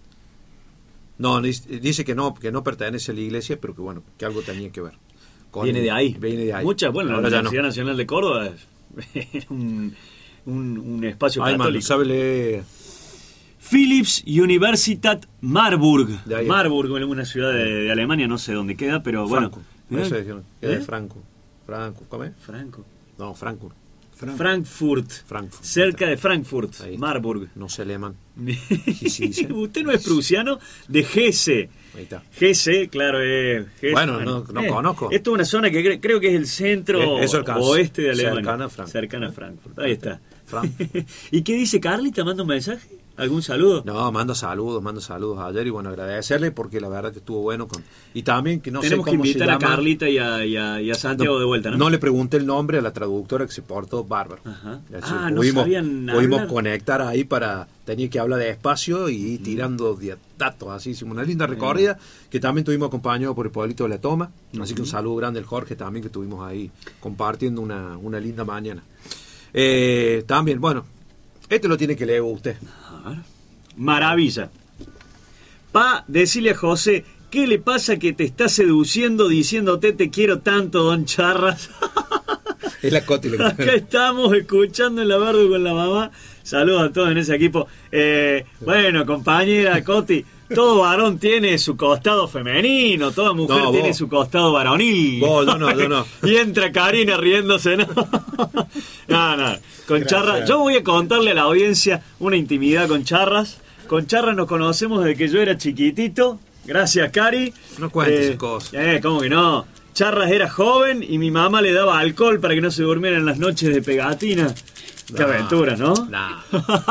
No, dice dice que no, que no pertenece a la iglesia, pero que bueno, que algo tenía que ver. con- Viene de ahí. Viene de ahí. Muchas, bueno, Ahora la ya Universidad no. Nacional de Córdoba es era un, un, un espacio Ay, mano, católico. sabe leer. Philips Universitat Marburg. De ahí. Marburg, en una ciudad de, de Alemania, no sé dónde queda, pero bueno. Franco. Mirá. Eso dijeron. Era ¿Eh? de Franco. Franco, ¿cómo es? Franco. No, Frankfurt. Franco. Frankfurt. Frankfurt. Cerca de Frankfurt. Ahí está. Marburg. No sé alemán. Usted dice. no es prusiano, de Hesse. Ahí está. Hesse, claro, es Hesse. Bueno, no- no conozco. Esto es una zona que cre- creo que es el centro Eh, eso alcanza. oeste de Alemania. Cercana a Frankfurt. Cercana a Frankfurt. Ahí está. Frankfurt. ¿Y qué dice Carlita? ¿Manda un mensaje? ¿Algún saludo? No, mando saludos, mando saludos ayer y bueno, agradecerle porque la verdad que estuvo bueno con y también que no Tenemos sé que cómo invitar se a llama. Carlita y a, y a- y a Santiago de vuelta, ¿no? No le pregunté el nombre a la traductora que se portó bárbaro. Ajá. Es decir, Ah, no pudimos, sabían pudimos hablar. conectar ahí para tenía que hablar despacio y tirando de datos así, hicimos una linda recorrida que también tuvimos acompañado por el pueblito de La Toma, así que un saludo grande al Jorge también que estuvimos ahí compartiendo una, una linda mañana. Eh, también, bueno, este lo tiene que leer usted. A ver. Maravilla. Pa, decirle a José, ¿qué le pasa que te está seduciendo diciéndote te quiero tanto, don Charras? Es la Coti. la- Acá estamos escuchando en la Verde con la mamá. Saludos a todos en ese equipo. Eh, bueno, compañera Coti, todo varón tiene su costado femenino, toda mujer No, tiene vos. su costado varonil. Vos, yo no, yo no. Y entra Karina riéndose, ¿no? No, no. Con Charras, yo voy a contarle a la audiencia una intimidad con Charras. Con Charras nos conocemos desde que yo era chiquitito. Gracias, Cari. No cuentes Eh, esas cosas. Eh, ¿cómo que no? Charras era joven y mi mamá le daba alcohol para que no se durmiera en las noches de pegatina. Qué No. aventura, ¿no? Nah.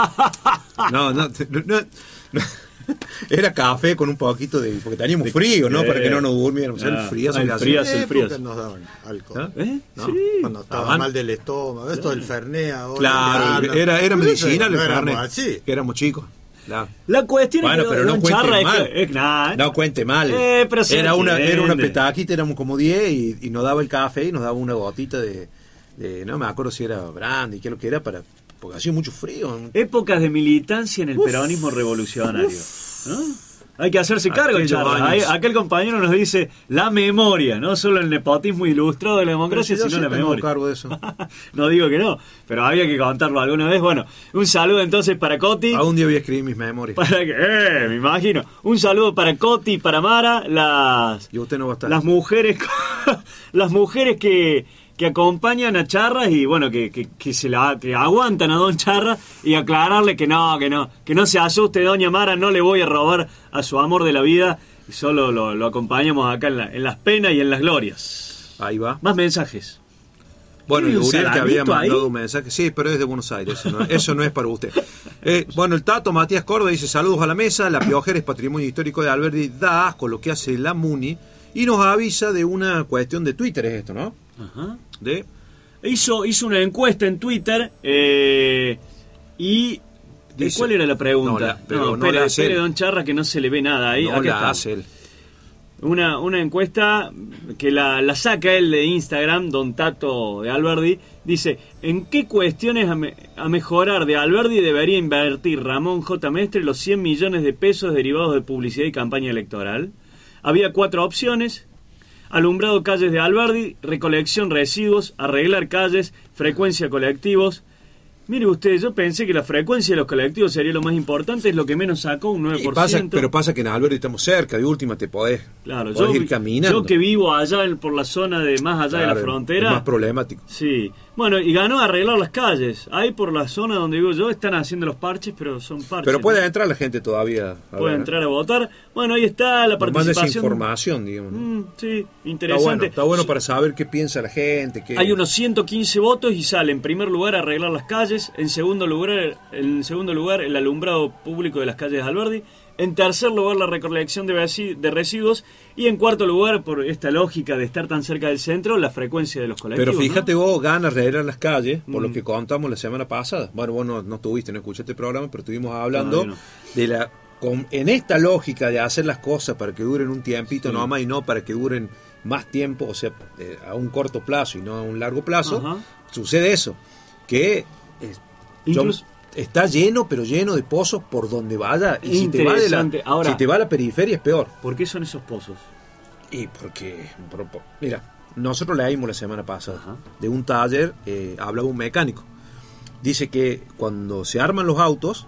No, no, no, no, no. Era café con un poquito de. Porque teníamos frío, ¿no? Eh, Para que no nos durmiéramos. ah, El frío el frío. Sí, el frío. porque nos daban alcohol. ¿Eh? ¿No? Sí. Cuando estaba Estaban- mal del estómago, esto del Fernet ahora. Claro, ya no- era, era Pero eso medicina no el éramos Fernet, así. que éramos chicos. Claro. La cuestión Bueno, es que pero no don cuente Charras es mal. que- es- nah, No cuente mal. Eh, pero se era, una, era una entiende. petaquita, éramos como diez y, y nos daba el café y nos daba una gotita de, de- no me acuerdo si era brandy, qué es lo que era, para porque hacía mucho frío. Épocas de militancia en el peronismo revolucionario. ¿no? Hay que hacerse cargo, Aquellos Charras. años. Ahí- Aquel compañero nos dice la memoria, no solo el nepotismo ilustrado de la democracia, Pero si yo sino la siempre me hago memoria. cargo de eso. No digo que no, pero había que contarlo alguna vez. Bueno, un saludo entonces para Coti. Algún día voy a escribir mis memorias. Para que, eh, me imagino. Un saludo para Coti, para Mara, las Y usted no va a estar. las mujeres las mujeres que, que acompañan a Charras y bueno, que, que, que se la que aguantan a don Charras y aclararle que no, que no, que no se asuste doña Mara, no le voy a robar a su amor de la vida, solo lo, lo acompañamos acá en, la- en las penas y en las glorias. Ahí va. Más mensajes. Bueno, ¿Tiene y un Uriel que había salamito mandado ahí? un mensaje. Sí, pero es de Buenos Aires. Eso no, eso no es para usted. Eh, bueno, el Tato Matías Córdoba dice: saludos a la mesa. La Piojera es patrimonio histórico de Alberdi. Da asco lo que hace la MUNI. Y nos avisa de una cuestión de Twitter, es esto, ¿no? Ajá. De. Hizo, hizo una encuesta en Twitter eh, y... ¿de Dice- ¿Cuál era la pregunta? No, la- pero no espere, la hace espere, él. don Charra, que no se le ve nada ahí. No Acá la está. hace él. Una, una encuesta que la, la saca él de Instagram, don Tato de Alberdi. Dice, ¿en qué cuestiones a, me- a mejorar de Alberdi debería invertir Ramón J. Mestre los cien millones de pesos derivados de publicidad y campaña electoral? Había cuatro opciones: alumbrado calles de Alberdi, recolección residuos, arreglar calles, frecuencia colectivos, Mire usted, yo pensé que la frecuencia de los colectivos sería lo más importante, es lo que menos sacó, un nueve por ciento. Y pasa, pero pasa que en Alberdi estamos cerca, de última te podés, claro, podés yo, ir caminando. Yo que vivo allá en, por la zona de más allá Claro, de la frontera. es más problemático. Sí. Bueno, y ganó arreglar las calles. Ahí por la zona donde vivo yo están haciendo los parches, pero son parches. Pero puede ¿no? entrar la gente todavía. A Puede ver. entrar a votar. Bueno, ahí está la Nos manda participación. esa información, digamos. ¿no? Mm, sí, Está interesante. bueno, está bueno para saber qué piensa la gente. Qué... Hay unos ciento quince votos y sale en primer lugar a arreglar las calles, en segundo lugar, en segundo lugar el alumbrado público de las calles de Alberdi, en tercer lugar la recolección de, veci- de residuos y en cuarto lugar, por esta lógica de estar tan cerca del centro, la frecuencia de los colectivos. Pero fíjate ¿no? vos, ganas de arreglar las calles, por Mm. lo que contamos la semana pasada. Bueno, vos no, no estuviste, no escuchaste el programa, pero estuvimos hablando Todavía no. de la... Con, en esta lógica de hacer las cosas para que duren un tiempito Sí. nomás y no para que duren más tiempo, o sea, eh, a un corto plazo y no a un largo plazo, Ajá. sucede eso, que eh, yo- Incluso- está lleno, pero lleno de pozos por donde vaya. Y si te, va de la, Interesante. Ahora- si te va a la periferia es peor. ¿Por qué son esos pozos? Y porque, por- por- mira, nosotros leímos la semana pasada Ajá. de un taller, eh, hablaba un mecánico. Dice que cuando se arman los autos,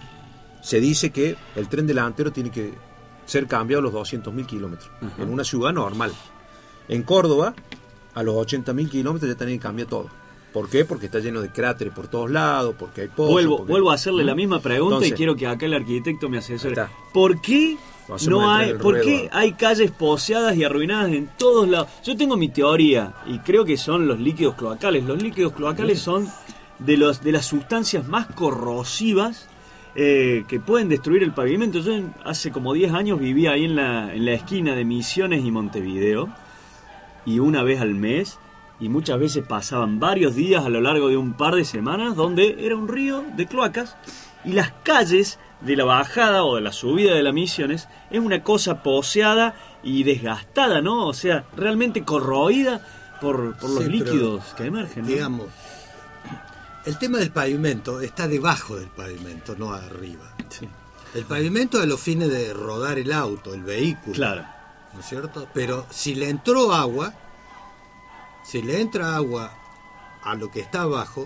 se dice que el tren delantero tiene que ser cambiado a los doscientos mil kilómetros, Ajá. en una ciudad normal. En Córdoba, a los ochenta mil kilómetros ya tienen que cambiar todo. ¿Por qué? Porque está lleno de cráteres por todos lados, porque hay pozos. Vuelvo, porque- vuelvo a hacerle la ¿Mm? misma pregunta Entonces, y quiero que acá el arquitecto me asesore. Ahí está. ¿Por qué Lo hacemos no entrar hay, en el por ruedo. qué hay calles poseadas y arruinadas en todos lados? Yo tengo mi teoría y creo que son los líquidos cloacales. Los líquidos cloacales son de los de las sustancias más corrosivas eh, que pueden destruir el pavimento. Yo en- hace como diez años vivía ahí en la, en la esquina de Misiones y Montevideo y una vez al mes, y muchas veces pasaban varios días a lo largo de un par de semanas donde era un río de cloacas y las calles de la bajada o de la subida de las Misiones es una cosa poseada y desgastada, ¿no? O sea, realmente corroída por, por los Sí, pero, líquidos que emergen, ¿no? Digamos, el tema del pavimento está debajo del pavimento, no arriba. Sí. El pavimento es a los fines de rodar el auto, el vehículo. Claro. ¿No es cierto? Pero si le entró agua, si le entra agua a lo que está abajo,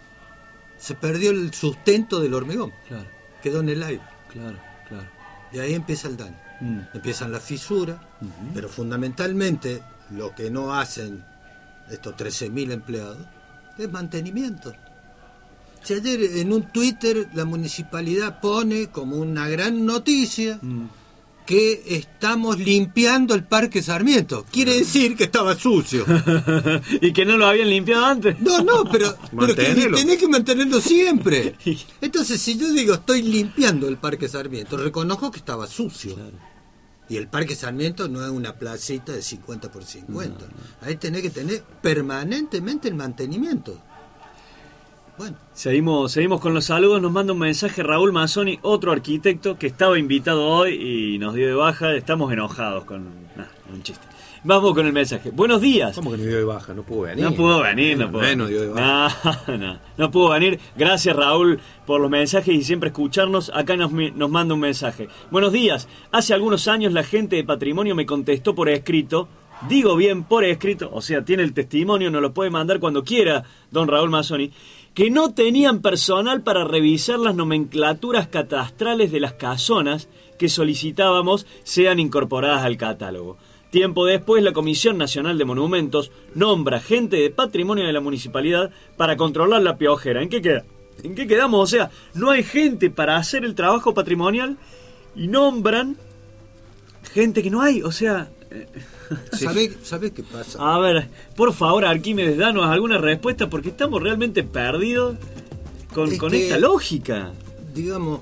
se perdió el sustento del hormigón. Claro, Quedó en el aire. claro, claro. Y ahí empieza el daño. Mm. Empiezan las fisuras, Ujú. pero fundamentalmente lo que no hacen estos trece mil empleados es mantenimiento. Si ayer en un Twitter la municipalidad pone como una gran noticia Mm. que estamos limpiando el Parque Sarmiento. Quiere decir que estaba sucio. Y que no lo habían limpiado antes. No, no, pero, pero que Manténelo. tenés que mantenerlo siempre. Entonces, si yo digo estoy limpiando el Parque Sarmiento, reconozco que estaba sucio. Y el Parque Sarmiento no es una placita de cincuenta por cincuenta. Ahí tenés que tener permanentemente el mantenimiento. Bueno, Seguimos, seguimos con los saludos. Nos manda un mensaje Raúl Mazzoni, otro arquitecto que estaba invitado hoy y nos dio de baja. Estamos enojados con... Nah, un chiste. Vamos con el mensaje. Buenos días. ¿Cómo que no dio de baja? No pudo venir. No pudo venir, no pudo Menos dio de baja. No, no, no pudo venir. Gracias, Raúl, por los mensajes y siempre escucharnos. Acá nos, mi- nos manda un mensaje. Buenos días. Hace algunos años la gente de Patrimonio me contestó por escrito. Digo bien por escrito, o sea, tiene el testimonio, nos lo puede mandar cuando quiera, don Raúl Mazzoni, que no tenían personal para revisar las nomenclaturas catastrales de las casonas que solicitábamos sean incorporadas al catálogo. Tiempo después, la Comisión Nacional de Monumentos nombra gente de patrimonio de la municipalidad para controlar la piojera. ¿En qué queda? ¿En qué quedamos? O sea, no hay gente para hacer el trabajo patrimonial y nombran gente que no hay. O sea, eh, ¿sabés, ¿sabés qué pasa? a ver, por favor, Arquímedes, danos alguna respuesta porque estamos realmente perdidos con, Es con que- esta lógica. Digamos,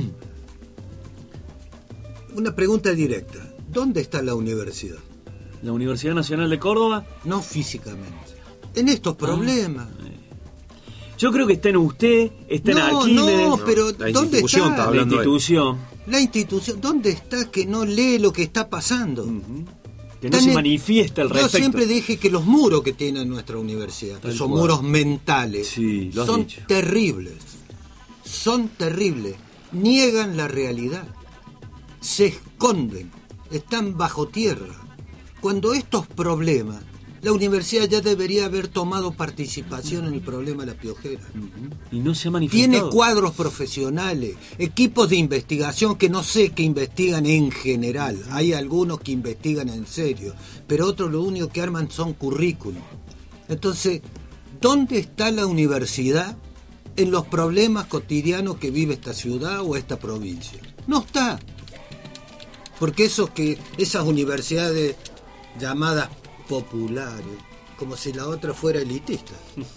una pregunta directa. ¿Dónde está la universidad? La Universidad Nacional de Córdoba, No físicamente. En estos problemas. yo creo que está en usted, está en No, Arquímedes. no, pero La ¿dónde institución está? está La hablando de- institución. La institución, ¿dónde está que no lee lo que está pasando? Ujú. Que no Tan se en- manifiesta al Yo respecto. siempre dije que los muros que tiene nuestra universidad, que Tal son cual. muros mentales, Sí, lo has son dicho. terribles. Son terribles. Niegan la realidad. Se esconden. Están bajo tierra. Cuando estos problemas La universidad ya debería haber tomado participación en el problema de la piojera. Y no se ha manifestado. Tiene cuadros profesionales, equipos de investigación que no sé que investigan en general. Hay algunos que investigan en serio, pero otros lo único que arman son currículum. Entonces, ¿dónde está la universidad en los problemas cotidianos que vive esta ciudad o esta provincia? No está. Porque esos que, esas universidades llamadas populares, como si la otra fuera elitista.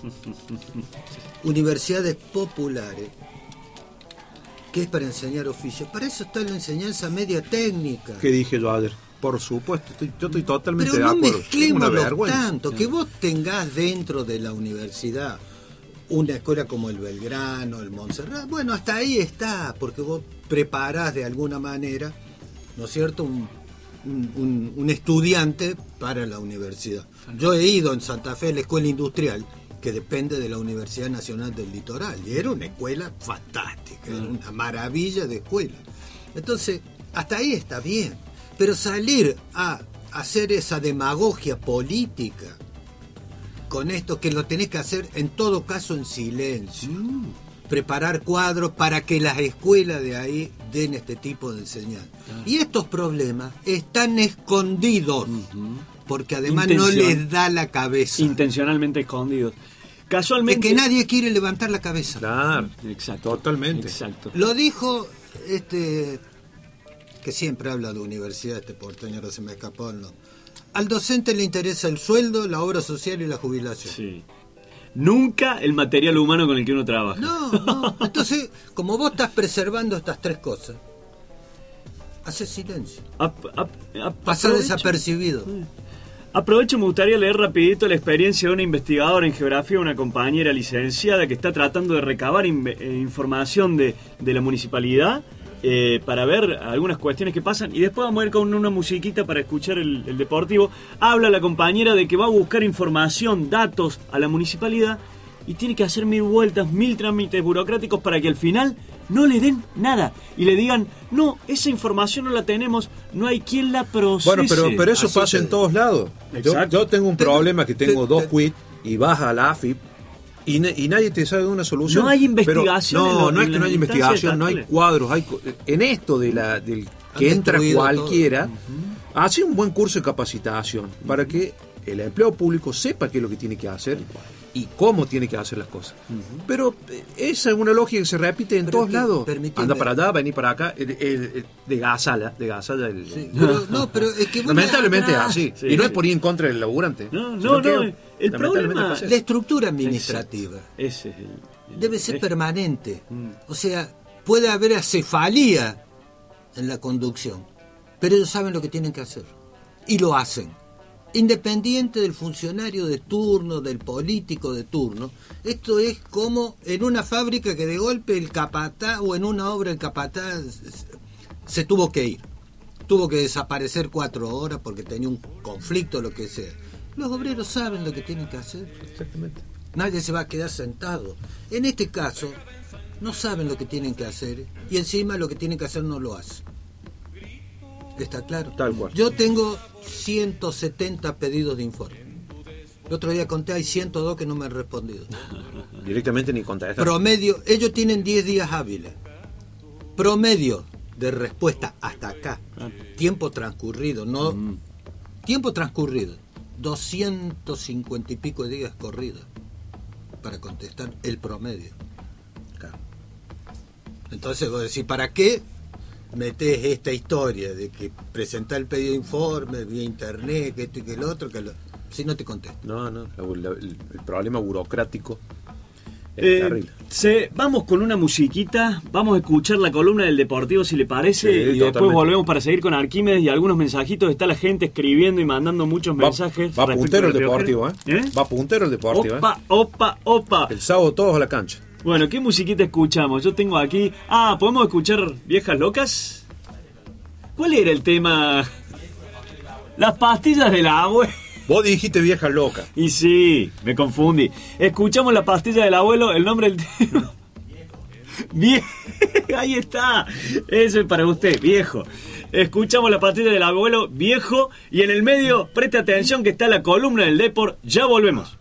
Universidades populares, que es para enseñar oficios. Para eso está la enseñanza media técnica. ¿Qué dije yo ayer? Por supuesto, estoy, yo estoy totalmente Pero de no acuerdo. mezclémoslo tanto, que vos tengas dentro de la universidad una escuela como el Belgrano, el Montserrat, bueno, hasta ahí está, porque vos preparás de alguna manera, ¿no es cierto?, un, un, un estudiante para la universidad. Yo he ido en Santa Fe a la escuela industrial, que depende de la Universidad Nacional del Litoral, y era una escuela fantástica, era una maravilla de escuela. Entonces, hasta ahí está bien, pero salir a hacer esa demagogia política con esto, que lo tenés que hacer en todo caso en silencio, mm. preparar cuadros para que las escuelas de ahí den este tipo de enseñanza. Ah. Y estos problemas están escondidos, uh-huh. porque además no les da la cabeza. Intencionalmente escondidos. Casualmente. Es que nadie quiere levantar la cabeza. Claro, exacto, totalmente. Exacto. Lo dijo este, que siempre habla de universidad, este porteño, ahora se me escapó el nombre. Al docente le interesa el sueldo, la obra social y la jubilación. Sí. Nunca el material humano con el que uno trabaja. No, no. Entonces, como vos estás preservando estas tres cosas, haces silencio. Ap, ap, ap, Pasá desapercibido. Sí. Aprovecho, me gustaría leer rapidito la experiencia de una investigadora en geografía, una compañera licenciada que está tratando de recabar in, eh, información de, de la municipalidad eh, para ver algunas cuestiones que pasan, y después vamos a ir con una musiquita para escuchar el, el deportivo. Habla la compañera de que va a buscar información, datos a la municipalidad, y tiene que hacer mil vueltas, mil trámites burocráticos para que al final no le den nada y le digan, no, esa información no la tenemos, no hay quien la procese. Bueno, pero, pero eso Así pasa que... en todos lados. Yo, yo tengo un problema que tengo dos quits y vas a la A F I P y, ne, y nadie te sabe de una solución. No hay investigación. Pero, no, en no lo, es que no hay investigación, no hay cuadros. Hay, en esto de la del que entra cualquiera, uh-huh. hace un buen curso de capacitación uh-huh. para que el empleado público sepa qué es lo que tiene que hacer y cómo tiene que hacer las cosas. Uh-huh. Pero esa es una lógica que se repite en pero todos que, lados. Anda para allá, vení para acá, el, el, el, de gasala, de gasala. El, sí, pero, no, pero es que lamentablemente es así. Sí. Y no es por ir en contra del laburante. No, no, no. Que, el problema la estructura administrativa ese es el, el, debe ser el, permanente. Mm. O sea, puede haber acefalía en la conducción, pero ellos saben lo que tienen que hacer y lo hacen. Independiente del funcionario de turno, del político de turno, esto es como en una fábrica que de golpe el capataz, o en una obra el capataz se tuvo que ir, tuvo que desaparecer cuatro horas porque tenía un conflicto o lo que sea. Los obreros saben lo que tienen que hacer. Exactamente. Nadie se va a quedar sentado. En este caso, no saben lo que tienen que hacer y encima lo que tienen que hacer no lo hacen. ¿Está claro? Tal cual. Yo tengo ciento setenta pedidos de informe. El otro día conté, hay ciento dos que no me han respondido. Directamente ni contestan. Promedio, ellos tienen diez días hábiles. Promedio de respuesta hasta acá. Tiempo transcurrido, no. Mm. Tiempo transcurrido. doscientos cincuenta y pico de días corridos para contestar el promedio. Claro. Entonces vos decís, ¿para qué metés esta historia de que presentás el pedido de informe vía internet, que esto y que el otro, que lo... si no te contesto? No, no, el, el, el problema burocrático es eh, terrible. Se, vamos con una musiquita, vamos a escuchar la columna del Deportivo si le parece, sí, y totalmente. Después volvemos para seguir con Arquímedes y algunos mensajitos. Está la gente escribiendo y mandando muchos mensajes. Va, va puntero el Deportivo, ¿eh? ¿eh? Va puntero el Deportivo, opa, ¿eh? Opa, opa, el sábado todos a la cancha. Bueno, ¿qué musiquita escuchamos? Yo tengo aquí... Ah, ¿podemos escuchar Viejas Locas? ¿Cuál era el tema? Las pastillas del abuelo. Vos dijiste Viejas Locas. Y sí, me confundí. Escuchamos La pastilla del abuelo, el nombre del tema. Bien, ahí está. Eso es para usted, viejo. Escuchamos la pastilla del abuelo viejo y en el medio, preste atención que está la columna del Depor. Ya volvemos.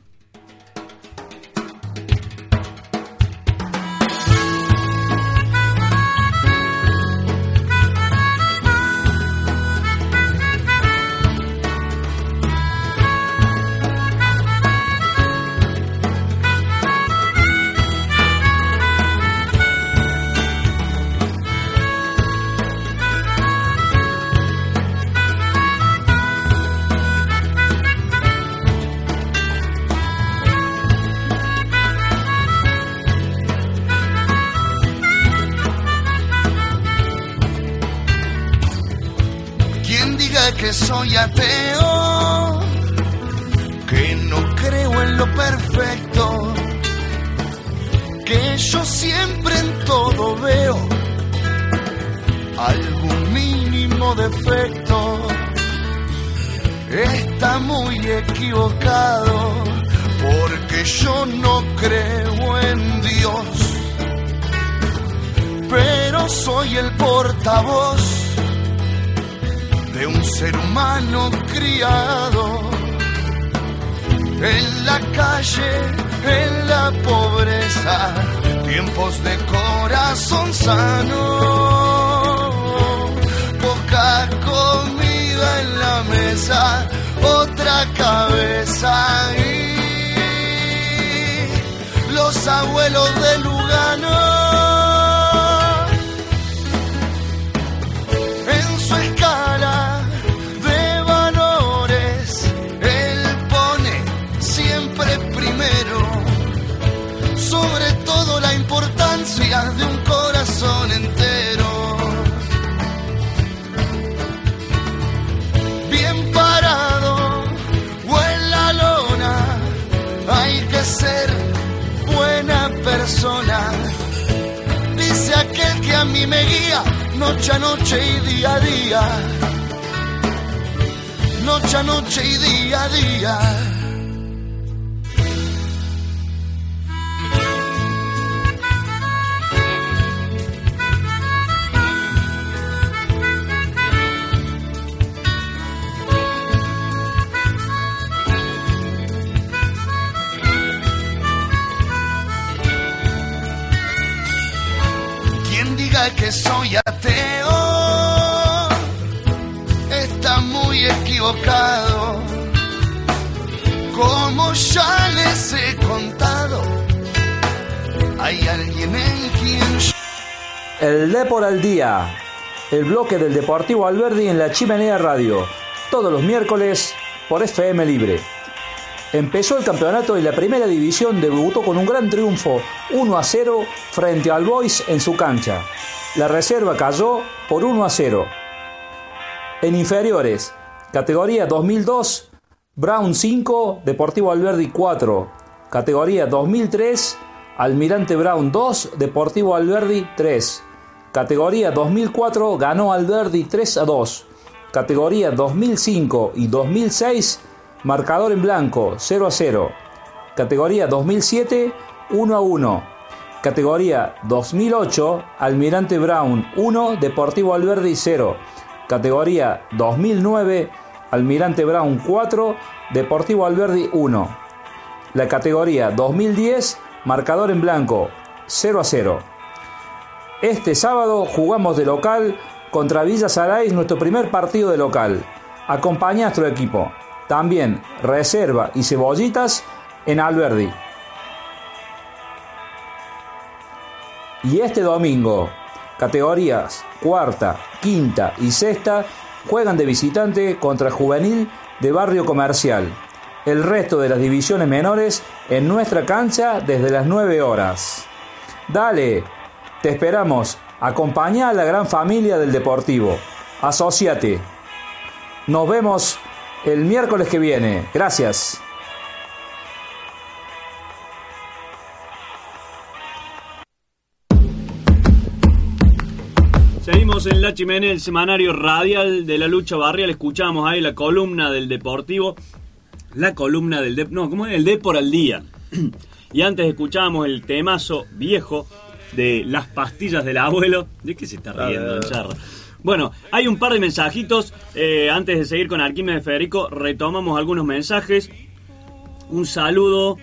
Que soy ateo, que no creo en lo perfecto, que yo siempre en todo veo algún mínimo defecto, está muy equivocado, porque yo no creo en Dios, pero soy el portavoz de un ser humano criado en la calle, en la pobreza, tiempos de corazón sano, poca comida en la mesa, otra cabeza y los abuelos de Lugano en su escala de un corazón entero, bien parado o en la lona, hay que ser buena persona, dice aquel que a mí me guía, noche a noche y día a día, noche a noche y día a día. Que soy ateo, está muy equivocado, como ya les he contado, hay alguien en quien yo... El Depor al Día, el bloque del Deportivo Alberdi en la Chimenea Radio, todos los miércoles por F M Libre. Empezó el campeonato y la primera división debutó con un gran triunfo uno a cero frente al Boys en su cancha. La reserva cayó por uno a cero. En inferiores, categoría dos mil dos, Brown cinco, Deportivo Alberdi cuatro. Categoría dos mil tres, Almirante Brown dos, Deportivo Alberdi tres. Categoría dos mil cuatro, ganó Alberdi tres a dos. Categoría dos mil cinco y dos mil seis, marcador en blanco, cero a cero. Categoría dos mil siete, uno a uno. Categoría dos mil ocho, Almirante Brown uno, Deportivo Alberdi cero. Categoría dos mil nueve, Almirante Brown cuatro, Deportivo Alberdi uno. La categoría dos mil diez, marcador en blanco, cero a cero. Este sábado jugamos de local contra Villa Sarais, nuestro primer partido de local. Acompaña a nuestro equipo. También reserva y cebollitas en Alberdi. Y este domingo, categorías cuarta, quinta y sexta juegan de visitante contra Juvenil de Barrio Comercial. El resto de las divisiones menores en nuestra cancha desde las nueve horas. Dale, te esperamos. Acompañá a la gran familia del Deportivo. Asociate. Nos vemos el miércoles que viene. Gracias. Seguimos en La Chimenea, el semanario radial de la lucha barrial. Escuchamos ahí la columna del Deportivo. La columna del... De, no, ¿cómo es? El Depor al Día. Y antes escuchábamos el temazo viejo de Las pastillas del abuelo. ¿De qué se está riendo, Charra? Bueno, hay un par de mensajitos. Eh, antes de seguir con Arquímedes Federico, retomamos algunos mensajes. Un saludo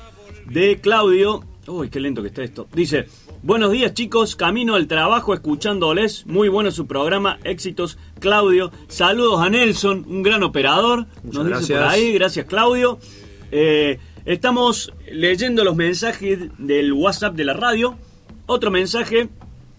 de Claudio. Uy, qué lento que está esto. Dice: buenos días, chicos, camino al trabajo escuchándoles. Muy bueno su programa, éxitos, Claudio. Saludos a Nelson, un gran operador. Muchas Nos gracias. dice por ahí, gracias, Claudio. Eh, estamos leyendo los mensajes del WhatsApp de la radio. Otro mensaje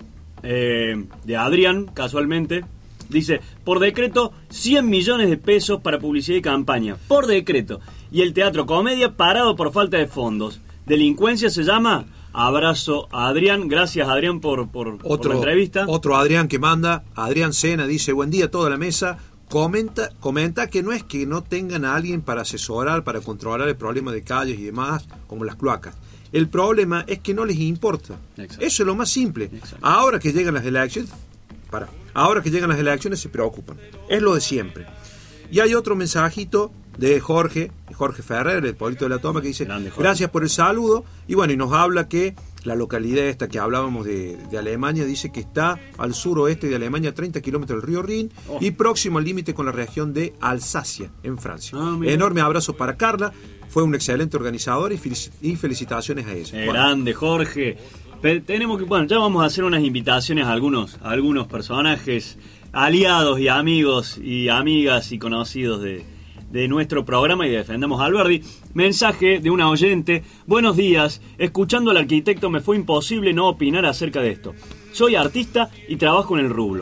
eh, de Adrián, casualmente. Dice: por decreto, cien millones de pesos para publicidad y campaña. Por decreto. Y el Teatro Comedia parado por falta de fondos. Delincuencia se llama. Abrazo a Adrián. Gracias, Adrián, por, por, Otro, por la entrevista. Otro Adrián que manda, Adrián Sena, dice: buen día a toda la mesa. Comenta, comenta que no es que no tengan a alguien para asesorar, para controlar el problema de calles y demás, como las cloacas. El problema es que no les importa. Exacto. Eso es lo más simple. Exacto. Ahora que llegan las elecciones, para, ahora que llegan las elecciones se preocupan. Es lo de siempre. Y hay otro mensajito de Jorge, Jorge Ferrer, el Pueblito de la Toma, que dice: gracias por el saludo. Y bueno, y nos habla que la localidad esta que hablábamos de, de Alemania, dice que está al suroeste de Alemania, treinta kilómetros del río Rin, oh. y próximo al límite con la región de Alsacia, en Francia. Ah, enorme abrazo para Carla, fue un excelente organizador y, felic- y felicitaciones a ella. Eh, bueno. Grande, Jorge. Pero tenemos que, bueno, ya vamos a hacer unas invitaciones a algunos, a algunos personajes aliados y amigos y amigas y conocidos de, de nuestro programa y de Defendamos a Alberdi. Mensaje de una oyente: buenos días, escuchando al arquitecto me fue imposible no opinar acerca de esto. Soy artista y trabajo en el rubro.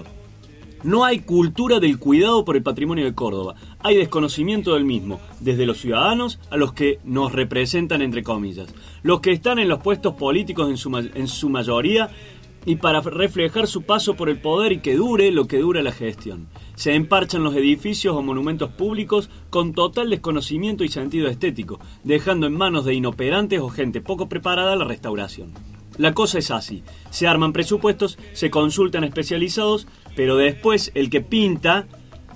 No hay cultura del cuidado por el patrimonio de Córdoba. Hay desconocimiento del mismo, desde los ciudadanos a los que nos representan, entre comillas. Los que están en los puestos políticos en su, ma- en su mayoría, y para reflejar su paso por el poder y que dure lo que dura la gestión. Se emparchan los edificios o monumentos públicos con total desconocimiento y sentido estético, dejando en manos de inoperantes o gente poco preparada la restauración. La cosa es así: se arman presupuestos, se consultan especializados, pero después el que pinta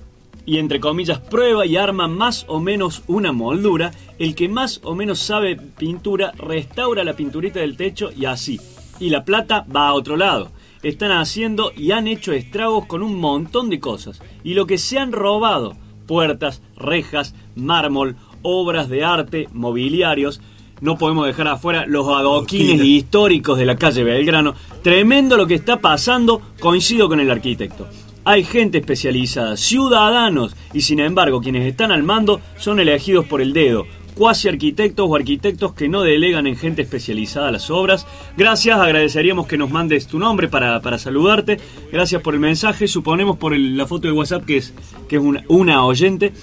y entre comillas prueba y arma más o menos una moldura, el que más o menos sabe pintura restaura la pinturita del techo y así. Y la plata va a otro lado. Están haciendo y han hecho estragos con un montón de cosas. Y lo que se han robado: puertas, rejas, mármol, obras de arte, mobiliarios. No podemos dejar afuera los adoquines históricos de la calle Belgrano. Tremendo lo que está pasando, coincido con el arquitecto. Hay gente especializada, ciudadanos, y sin embargo quienes están al mando son elegidos por el dedo. Cuasi arquitectos o arquitectos que no delegan en gente especializada las obras. Gracias, agradeceríamos que nos mandes tu nombre para, para saludarte. Gracias por el mensaje, suponemos por el, la foto de WhatsApp que es, que es una, una oyente.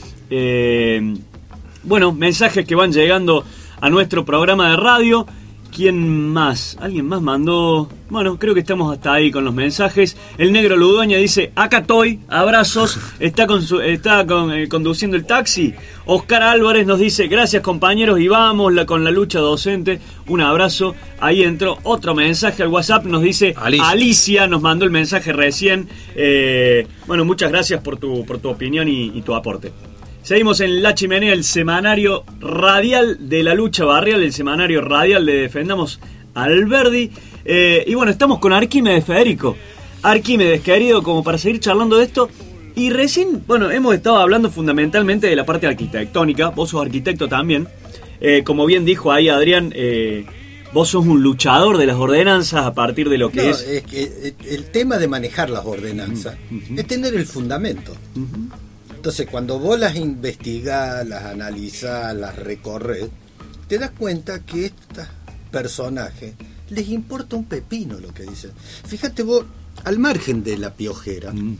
Eh, bueno, mensajes que van llegando a nuestro programa de radio. ¿Quién más? ¿Alguien más mandó? Bueno, creo que estamos hasta ahí con los mensajes. El Negro Ludueña dice: acá estoy, abrazos. Está, con su, está con, eh, conduciendo el taxi. Oscar Álvarez nos dice: gracias, compañeros, y vamos la, con la lucha docente. Un abrazo. Ahí entró otro mensaje al WhatsApp. Nos dice Alicia, Alicia nos mandó el mensaje recién. Eh, bueno, muchas gracias por tu, por tu opinión y, y tu aporte. Seguimos en La Chimenea, el semanario radial de la lucha barrial, el semanario radial de Defendamos a Alberdi. Eh, y bueno, estamos con Arquímedes Federico. Arquímedes, querido, como para seguir charlando de esto. Y recién, bueno, hemos estado hablando fundamentalmente de la parte arquitectónica. Vos sos arquitecto también. Eh, como bien dijo ahí Adrián, eh, vos sos un luchador de las ordenanzas a partir de lo que no, es... es que el tema de manejar las ordenanzas uh-huh. es tener el fundamento. Uh-huh. Entonces, cuando vos las investigás, las analizás, las recorres, te das cuenta que estos personajes les importa un pepino lo que dicen. Fíjate vos, al margen de la piojera, mm.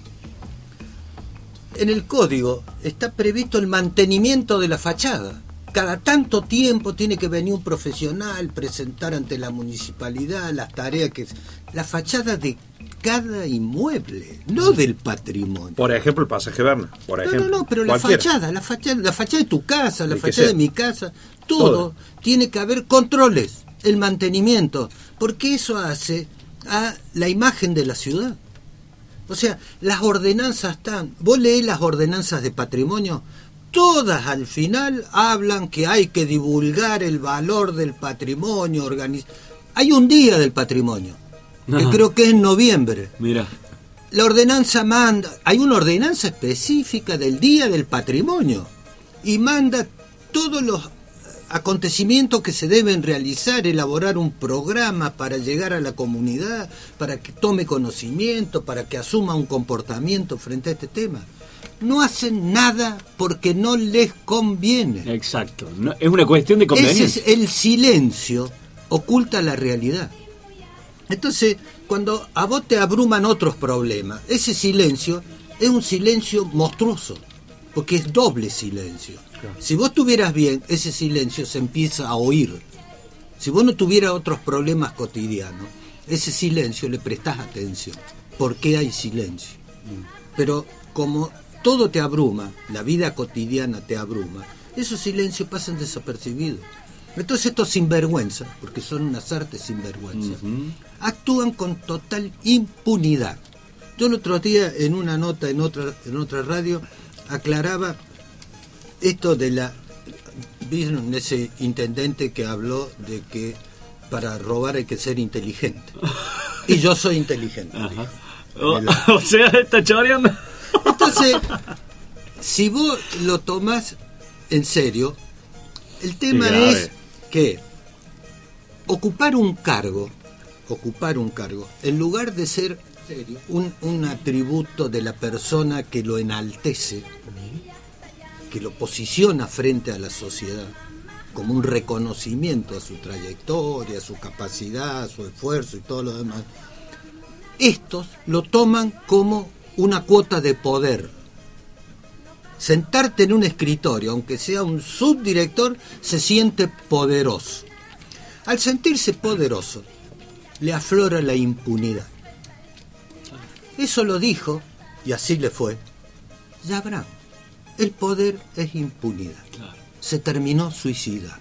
en el código está previsto el mantenimiento de la fachada. Cada tanto tiempo tiene que venir un profesional, presentar ante la municipalidad las tareas que... La fachada de cada inmueble, no del patrimonio. Por ejemplo, el pasaje Berna. Por ejemplo. No, no, no, pero Cualquiera. la fachada, la fachada, la fachada de tu casa, la el fachada de mi casa, todo, todo tiene que haber controles, el mantenimiento, porque eso hace a la imagen de la ciudad. O sea, las ordenanzas están, vos leés las ordenanzas de patrimonio, todas al final hablan que hay que divulgar el valor del patrimonio, organiz... hay un día del patrimonio, que Ajá. creo que es en noviembre. Mira. la ordenanza manda, hay una ordenanza específica del Día del Patrimonio y manda todos los acontecimientos que se deben realizar, elaborar un programa para llegar a la comunidad, para que tome conocimiento, para que asuma un comportamiento frente a este tema. No hacen nada porque no les conviene. Exacto, no, es una cuestión de conveniencia. Ese es el silencio, oculta la realidad. Entonces, cuando a vos te abruman otros problemas, ese silencio es un silencio monstruoso, porque es doble silencio. Claro. Si vos estuvieras bien, ese silencio se empieza a oír. Si vos no tuvieras otros problemas cotidianos, ese silencio le prestás atención. ¿Por qué hay silencio? Mm. Pero como todo te abruma, la vida cotidiana te abruma, esos silencios pasan desapercibidos. Entonces estos sinvergüenzas, porque son unas artes sinvergüenzas, uh-huh. actúan con total impunidad. Yo el otro día en una nota en otra en otra radio aclaraba esto de la... ¿Vieron ese intendente que habló de que para robar hay que ser inteligente? Y yo soy inteligente. Ajá. O, o sea, está choreando. Entonces, si vos lo tomás en serio, el tema es que ocupar un cargo, ocupar un cargo, en lugar de ser un, un atributo de la persona que lo enaltece, que lo posiciona frente a la sociedad, como un reconocimiento a su trayectoria, a su capacidad, a su esfuerzo y todo lo demás, estos lo toman como una cuota de poder. Sentarte en un escritorio, aunque sea un subdirector, se siente poderoso. Al sentirse poderoso, le aflora la impunidad. Eso lo dijo, y así le fue, Yabrán. El poder es impunidad. Se terminó suicidando.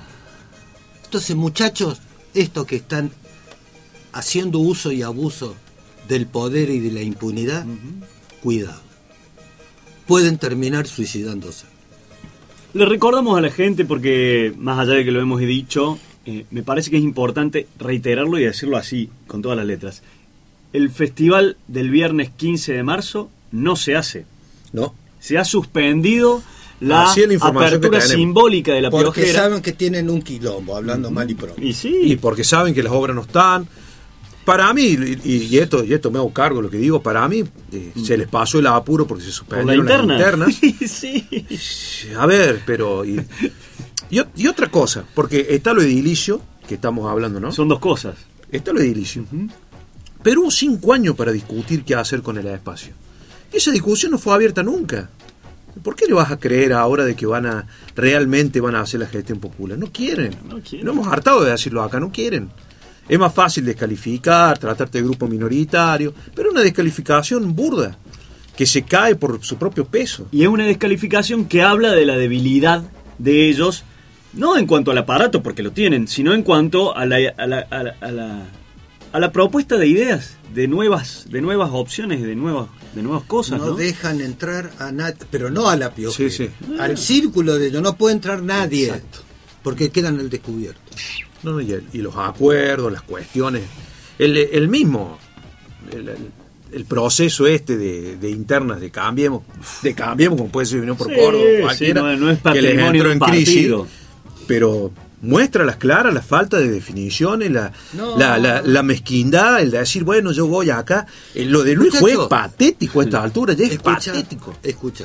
Entonces, muchachos, estos que están haciendo uso y abuso del poder y de la impunidad, uh-huh. cuidado. Pueden terminar suicidándose. Le recordamos a la gente, porque más allá de que lo hemos dicho, eh, me parece que es importante reiterarlo y decirlo así, con todas las letras. El festival del viernes quince de marzo no se hace. No. Se ha suspendido la, la apertura simbólica de la porque Piojera. Porque saben que tienen un quilombo, hablando uh-huh. mal y pronto. Y sí. Y porque saben que las obras no están. Para mí, y, y, esto, y esto me hago cargo de lo que digo, para mí eh, mm. se les pasó el apuro porque se suspendieron las internas. Sí. A ver, pero... Y, y, y otra cosa, porque está lo edilicio, que estamos hablando, ¿no? Son dos cosas. Está lo edilicio. Uh-huh. Pero hubo cinco años para discutir qué hacer con el espacio. Esa discusión no fue abierta nunca. ¿Por qué le vas a creer ahora de que van a realmente van a hacer la gestión popular? No quieren. No quieren. No hemos hartado de decirlo acá, no quieren. Es más fácil descalificar, tratarte de grupo minoritario, pero una descalificación burda, que se cae por su propio peso. Y es una descalificación que habla de la debilidad de ellos, no en cuanto al aparato, porque lo tienen, sino en cuanto a la, a la, a la, a la, a la propuesta de ideas, de nuevas, de nuevas opciones, de nuevas, de nuevas cosas. No, no dejan entrar a nadie, pero no a la Piojera, sí, sí. al círculo de ellos, no puede entrar nadie. Exacto. Porque quedan al descubierto. No, y, el, y los acuerdos, las cuestiones, el, el mismo, el, el, el proceso este de, de internas de Cambiemos, de Cambiemos, como puede ser Unión por sí, Córdoba, cualquiera, sí, no, no es que les entró en crisis, partido. Pero muestra las claras, la falta de definiciones, la, no. la, la, la mezquindad, el de decir, bueno, yo voy acá. Lo de Luis fue patético a esta altura, ya es escucha, patético. Escucha.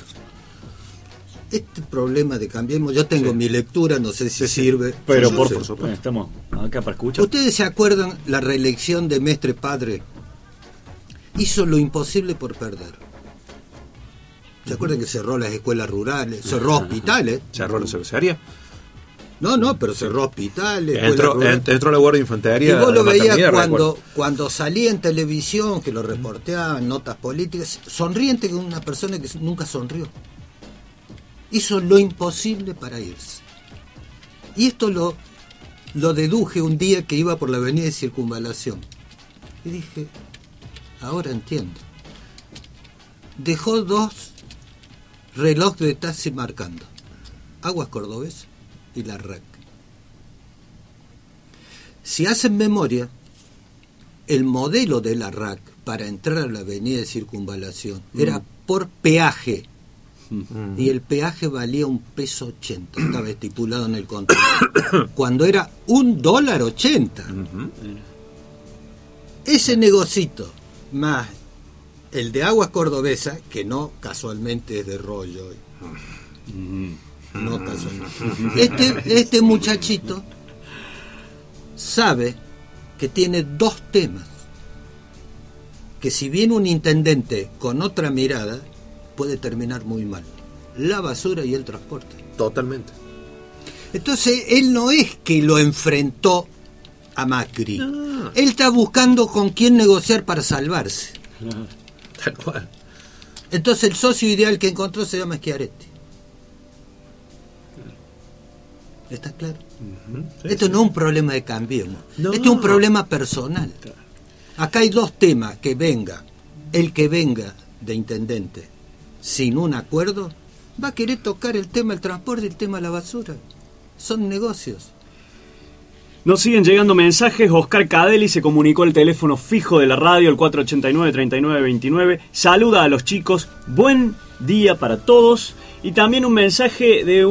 Este problema de Cambiemos, yo tengo sí. mi lectura, no sé si sí, sirve. Pero por, por supuesto, estamos acá para escuchar. ¿Ustedes se acuerdan la reelección de Mestre Padre? Hizo lo imposible por perder. ¿Se acuerdan que cerró las escuelas rurales, cerró hospitales? ¿Cerró la cervecería? No, no, pero cerró hospitales. Entró, entró la Guardia de Infantería. Y vos lo veías cuando, cuando salía en televisión, que lo reporteaban, notas políticas, sonriente con una persona que nunca sonrió. Hizo lo imposible para irse. Y esto lo, lo deduje un día que iba por la avenida de Circunvalación. Y dije, ahora entiendo. Dejó dos relojes de taxi marcando. Aguas Cordobés y la R A C. Si hacen memoria, el modelo de la R A C para entrar a la avenida de Circunvalación mm. era por peaje. Mm. Y el peaje valía un peso ochenta, estaba estipulado en el contrato. Cuando era un dólar ochenta. Mm-hmm. Ese negocito, más el de Aguas Cordobesa, que no casualmente es de Rollo. Mm. No casualmente. Este, este muchachito sabe que tiene dos temas, que si viene un intendente con otra mirada, puede terminar muy mal: la basura y el transporte. Totalmente. Entonces, él no es que lo enfrentó a Macri. No. Él está buscando con quién negociar para salvarse. No. Tal cual. Entonces, el socio ideal que encontró se llama Schiaretti. ¿Está claro? Uh-huh. Sí, Esto sí. no es un problema de Cambiemos. No. Esto es un problema personal. Acá hay dos temas: que venga el que venga de intendente sin un acuerdo, va a querer tocar el tema del transporte y el tema de la basura. Son negocios. Nos siguen llegando mensajes. Oscar Cadelli se comunicó al teléfono fijo de la radio, el cuatro ochenta y nueve, treinta y nueve veintinueve. Saluda a los chicos. Buen día para todos. Y también un mensaje de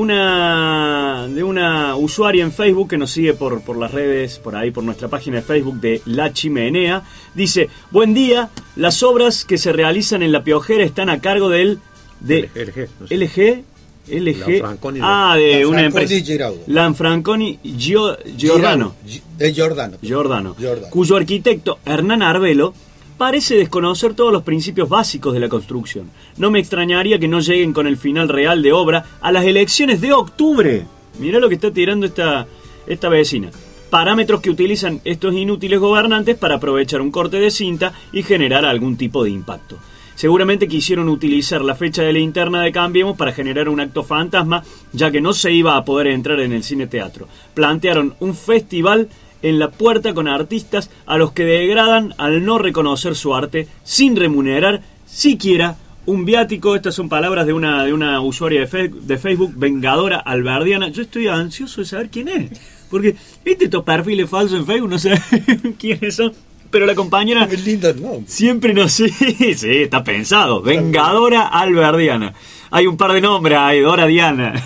una de una usuaria en Facebook que nos sigue por, por las redes, por ahí, por nuestra página de Facebook de La Chimenea. Dice: buen día, las obras que se realizan en La Piojera están a cargo del... de L G. No sé. L G. L G. Lanfranconi, ah, de Lanfranconi una empresa. Lanfranconi Gio, Giordano. El Giordano. Giordano. Giordano. Cuyo arquitecto, Hernán Arbelo, parece desconocer todos los principios básicos de la construcción. No me extrañaría que no lleguen con el final real de obra a las elecciones de octubre. Mirá lo que está tirando esta, esta vecina. Parámetros que utilizan estos inútiles gobernantes para aprovechar un corte de cinta y generar algún tipo de impacto. Seguramente quisieron utilizar la fecha de la interna de Cambiemos para generar un acto fantasma, ya que no se iba a poder entrar en el cine teatro. Plantearon un festival en la puerta con artistas a los que degradan al no reconocer su arte sin remunerar siquiera un viático. Estas son palabras de una de una usuaria de, fe, de Facebook, Vengadora Alberdiana. Yo estoy ansioso de saber quién es, porque viste estos perfiles falsos en Facebook, no sé quiénes son. Pero la compañera es lindo, ¿no? Siempre no sé. Sí, está pensado. Vengadora Alberdiana. Hay un par de nombres, hay Dora Diana.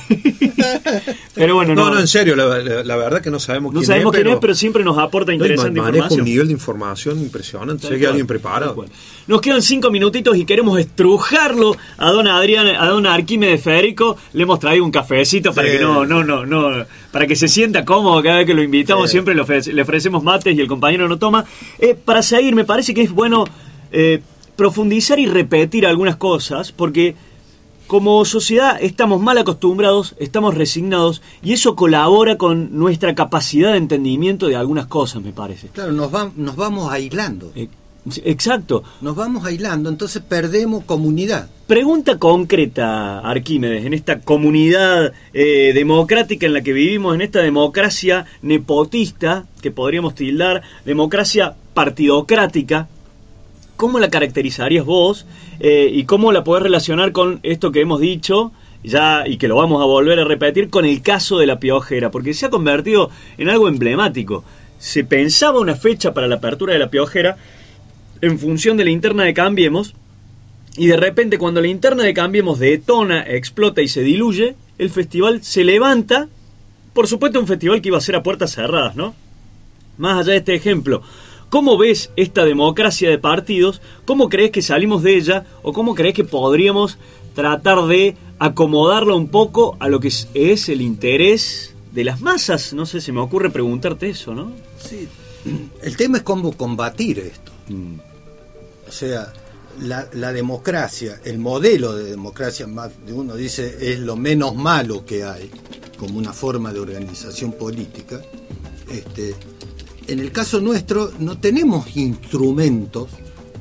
Pero bueno, no. No, no, en serio, la, la, la verdad que no sabemos no quién sabemos es. quién pero, es, pero siempre nos aporta interesante no, maneja información. un nivel de información impresionante. Sé que alguien preparado. Nos quedan cinco minutitos y queremos estrujarlo a don Adrián, a don Arquímedes Federico. Le hemos traído un cafecito para sí. que no, no, no, no, para que se sienta cómodo cada vez que lo invitamos. Sí. Siempre le, ofrece, le ofrecemos mates y el compañero no toma. Eh, para seguir, me parece que es bueno eh, profundizar y repetir algunas cosas, porque como sociedad estamos mal acostumbrados, estamos resignados, y eso colabora con nuestra capacidad de entendimiento de algunas cosas, me parece. Claro, nos, va, nos vamos aislando. Eh, exacto. Nos vamos aislando, entonces perdemos comunidad. Pregunta concreta, Arquímedes, en esta comunidad eh, democrática en la que vivimos, en esta democracia nepotista, que podríamos tildar democracia partidocrática, ¿cómo la caracterizarías vos eh, y cómo la podés relacionar con esto que hemos dicho ya y que lo vamos a volver a repetir con el caso de La Piojera? Porque se ha convertido en algo emblemático. Se pensaba una fecha para la apertura de La Piojera en función de la interna de Cambiemos, y de repente cuando la interna de Cambiemos detona, explota y se diluye, el festival se levanta. Por supuesto, un festival que iba a ser a puertas cerradas, ¿no? Más allá de este ejemplo, ¿cómo ves esta democracia de partidos? ¿Cómo crees que salimos de ella? ¿O cómo crees que podríamos tratar de acomodarla un poco a lo que es, es el interés de las masas? No sé, se me ocurre preguntarte eso, ¿no? Sí, el tema es cómo combatir esto. Mm. O sea, la, la democracia, el modelo de democracia, más de uno dice, es lo menos malo que hay, como una forma de organización política. Este... En el caso nuestro no tenemos instrumentos,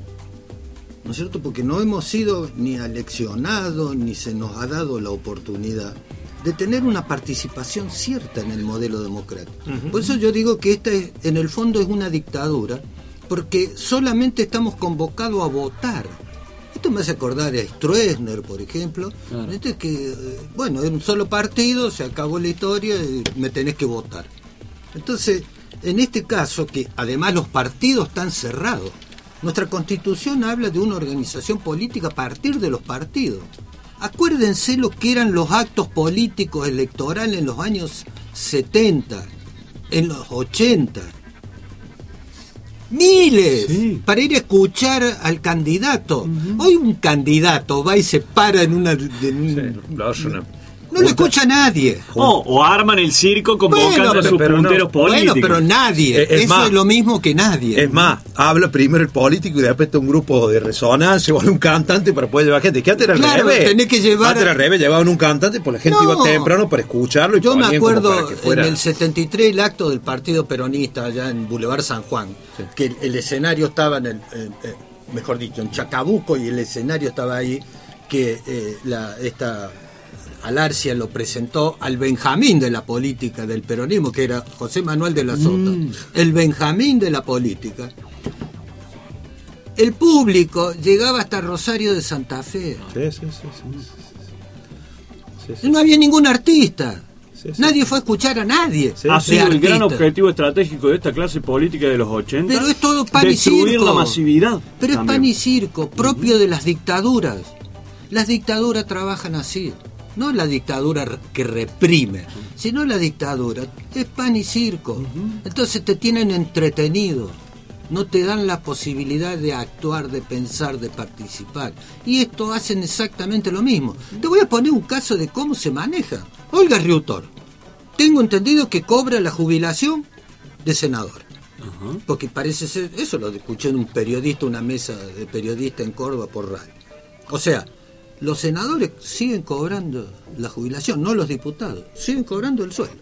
¿no es cierto? Porque no hemos sido ni aleccionados, ni se nos ha dado la oportunidad de tener una participación cierta en el modelo democrático. Uh-huh. Por eso yo digo que esta es, en el fondo es una dictadura, porque solamente estamos convocados a votar. Esto me hace acordar a Stroessner, por ejemplo. Claro. Este que, bueno, es un solo partido, se acabó la historia y me tenés que votar. Entonces, en este caso, que además los partidos están cerrados. Nuestra Constitución habla de una organización política a partir de los partidos. Acuérdense lo que eran los actos políticos electorales en los años setenta, en los ochenta. Miles, sí, para ir a escuchar al candidato. Uh-huh. Hoy un candidato va y se para en una... En un, sí, no lo escucha nadie. Oh, o arman el circo convocando bueno, a sus punteros no, políticos. Bueno, pero nadie. Es, es Eso más, es lo mismo que nadie. Es más, habla primero el político y después un grupo de resonancia o un cantante para poder llevar gente. ¿Qué antes era al claro, revés? Tenés que llevar... Antes era al revés, llevaban un cantante, pues la gente no, iba temprano para escucharlo. Y yo me acuerdo para que fuera... en el setenta y tres el acto del Partido Peronista allá en Boulevard San Juan, sí, que el, el escenario estaba en el... Eh, eh, mejor dicho, en Chacabuco, y el escenario estaba ahí, que eh, la esta... Alarcia lo presentó al Benjamín de la política del peronismo, que era José Manuel de la Sota, mm. el Benjamín de la política. El público llegaba hasta Rosario de Santa Fe. Sí, sí, sí, sí, sí, sí. No había ningún artista. Sí, sí. Nadie fue a escuchar a nadie. Sí, ha sido el gran objetivo estratégico de esta clase política de los ochenta. Pero es todo pan y circo. Destruir la masividad. Pero también es pan y circo, propio uh-huh. de las dictaduras. Las dictaduras trabajan así. No la dictadura que reprime, sino la dictadura es pan y circo. Uh-huh. Entonces te tienen entretenido, no te dan la posibilidad de actuar, de pensar, de participar. Y esto hacen exactamente lo mismo. Te voy a poner un caso de cómo se maneja. Olga Riutor, tengo entendido que cobra la jubilación de senadora. Uh-huh. Porque parece ser, eso lo escuché en un periodista, una mesa de periodistas en Córdoba por radio. O sea, los senadores siguen cobrando la jubilación, no los diputados, siguen cobrando el sueldo.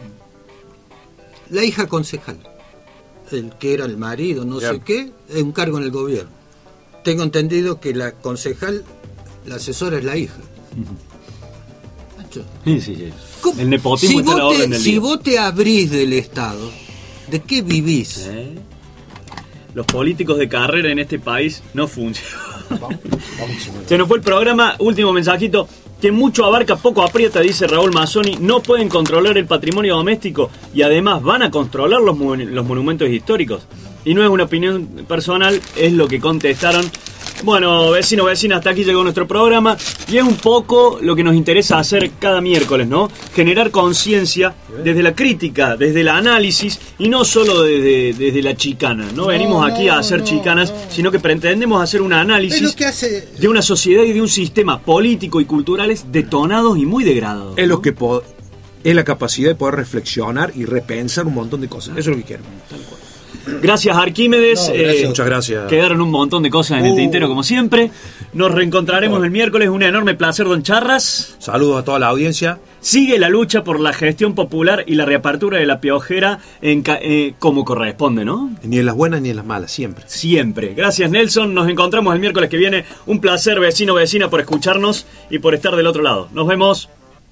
La hija concejal, el que era el marido, no yeah. sé qué, es un cargo en el gobierno. Tengo entendido que la concejal, la asesora es la hija. Uh-huh. Sí, sí, sí. El nepotismo si está a la orden te, del Si día. vos te abrís del Estado, ¿de qué vivís? ¿Eh? Los políticos de carrera en este país no funcionan. Se nos fue el programa. Último mensajito. Que mucho abarca, poco aprieta, dice Raúl Mazzoni. No pueden controlar el patrimonio doméstico y además van a controlar los, los monumentos históricos. Y no es una opinión personal, es lo que contestaron. Bueno, vecinos, vecinas, hasta aquí llegó nuestro programa. Y es un poco lo que nos interesa hacer cada miércoles, ¿no? Generar conciencia desde la crítica, desde el análisis y no solo desde, desde la chicana. No, no venimos aquí no, a hacer no, chicanas, no. sino que pretendemos hacer un análisis que hace... de una sociedad y de un sistema político y culturales detonados y muy degradados, ¿no? Es lo que po- es la capacidad de poder reflexionar y repensar un montón de cosas. Eso es lo que quiero. Tal cual. Gracias, Arquímedes. No, gracias. Eh, Muchas gracias. Quedaron un montón de cosas en uh. el tintero, como siempre. Nos reencontraremos el miércoles. Un enorme placer, don Charras. Saludos a toda la audiencia. Sigue la lucha por la gestión popular y la reapertura de la Piojera en ca- eh, como corresponde, ¿no? Ni en las buenas ni en las malas, siempre. Siempre. Gracias, Nelson. Nos encontramos el miércoles que viene. Un placer, vecino, vecina, por escucharnos y por estar del otro lado. Nos vemos.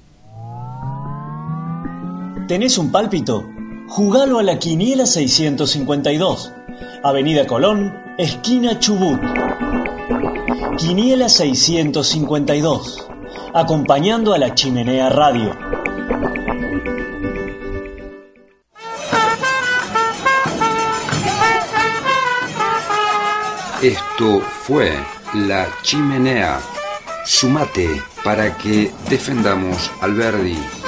¿Tenés un pálpito? Jugalo a la Quiniela seiscientos cincuenta y dos, Avenida Colón, esquina Chubut. Quiniela seiscientos cincuenta y dos, acompañando a la Chimenea Radio. Esto fue La Chimenea. Sumate para que defendamos Alberdi.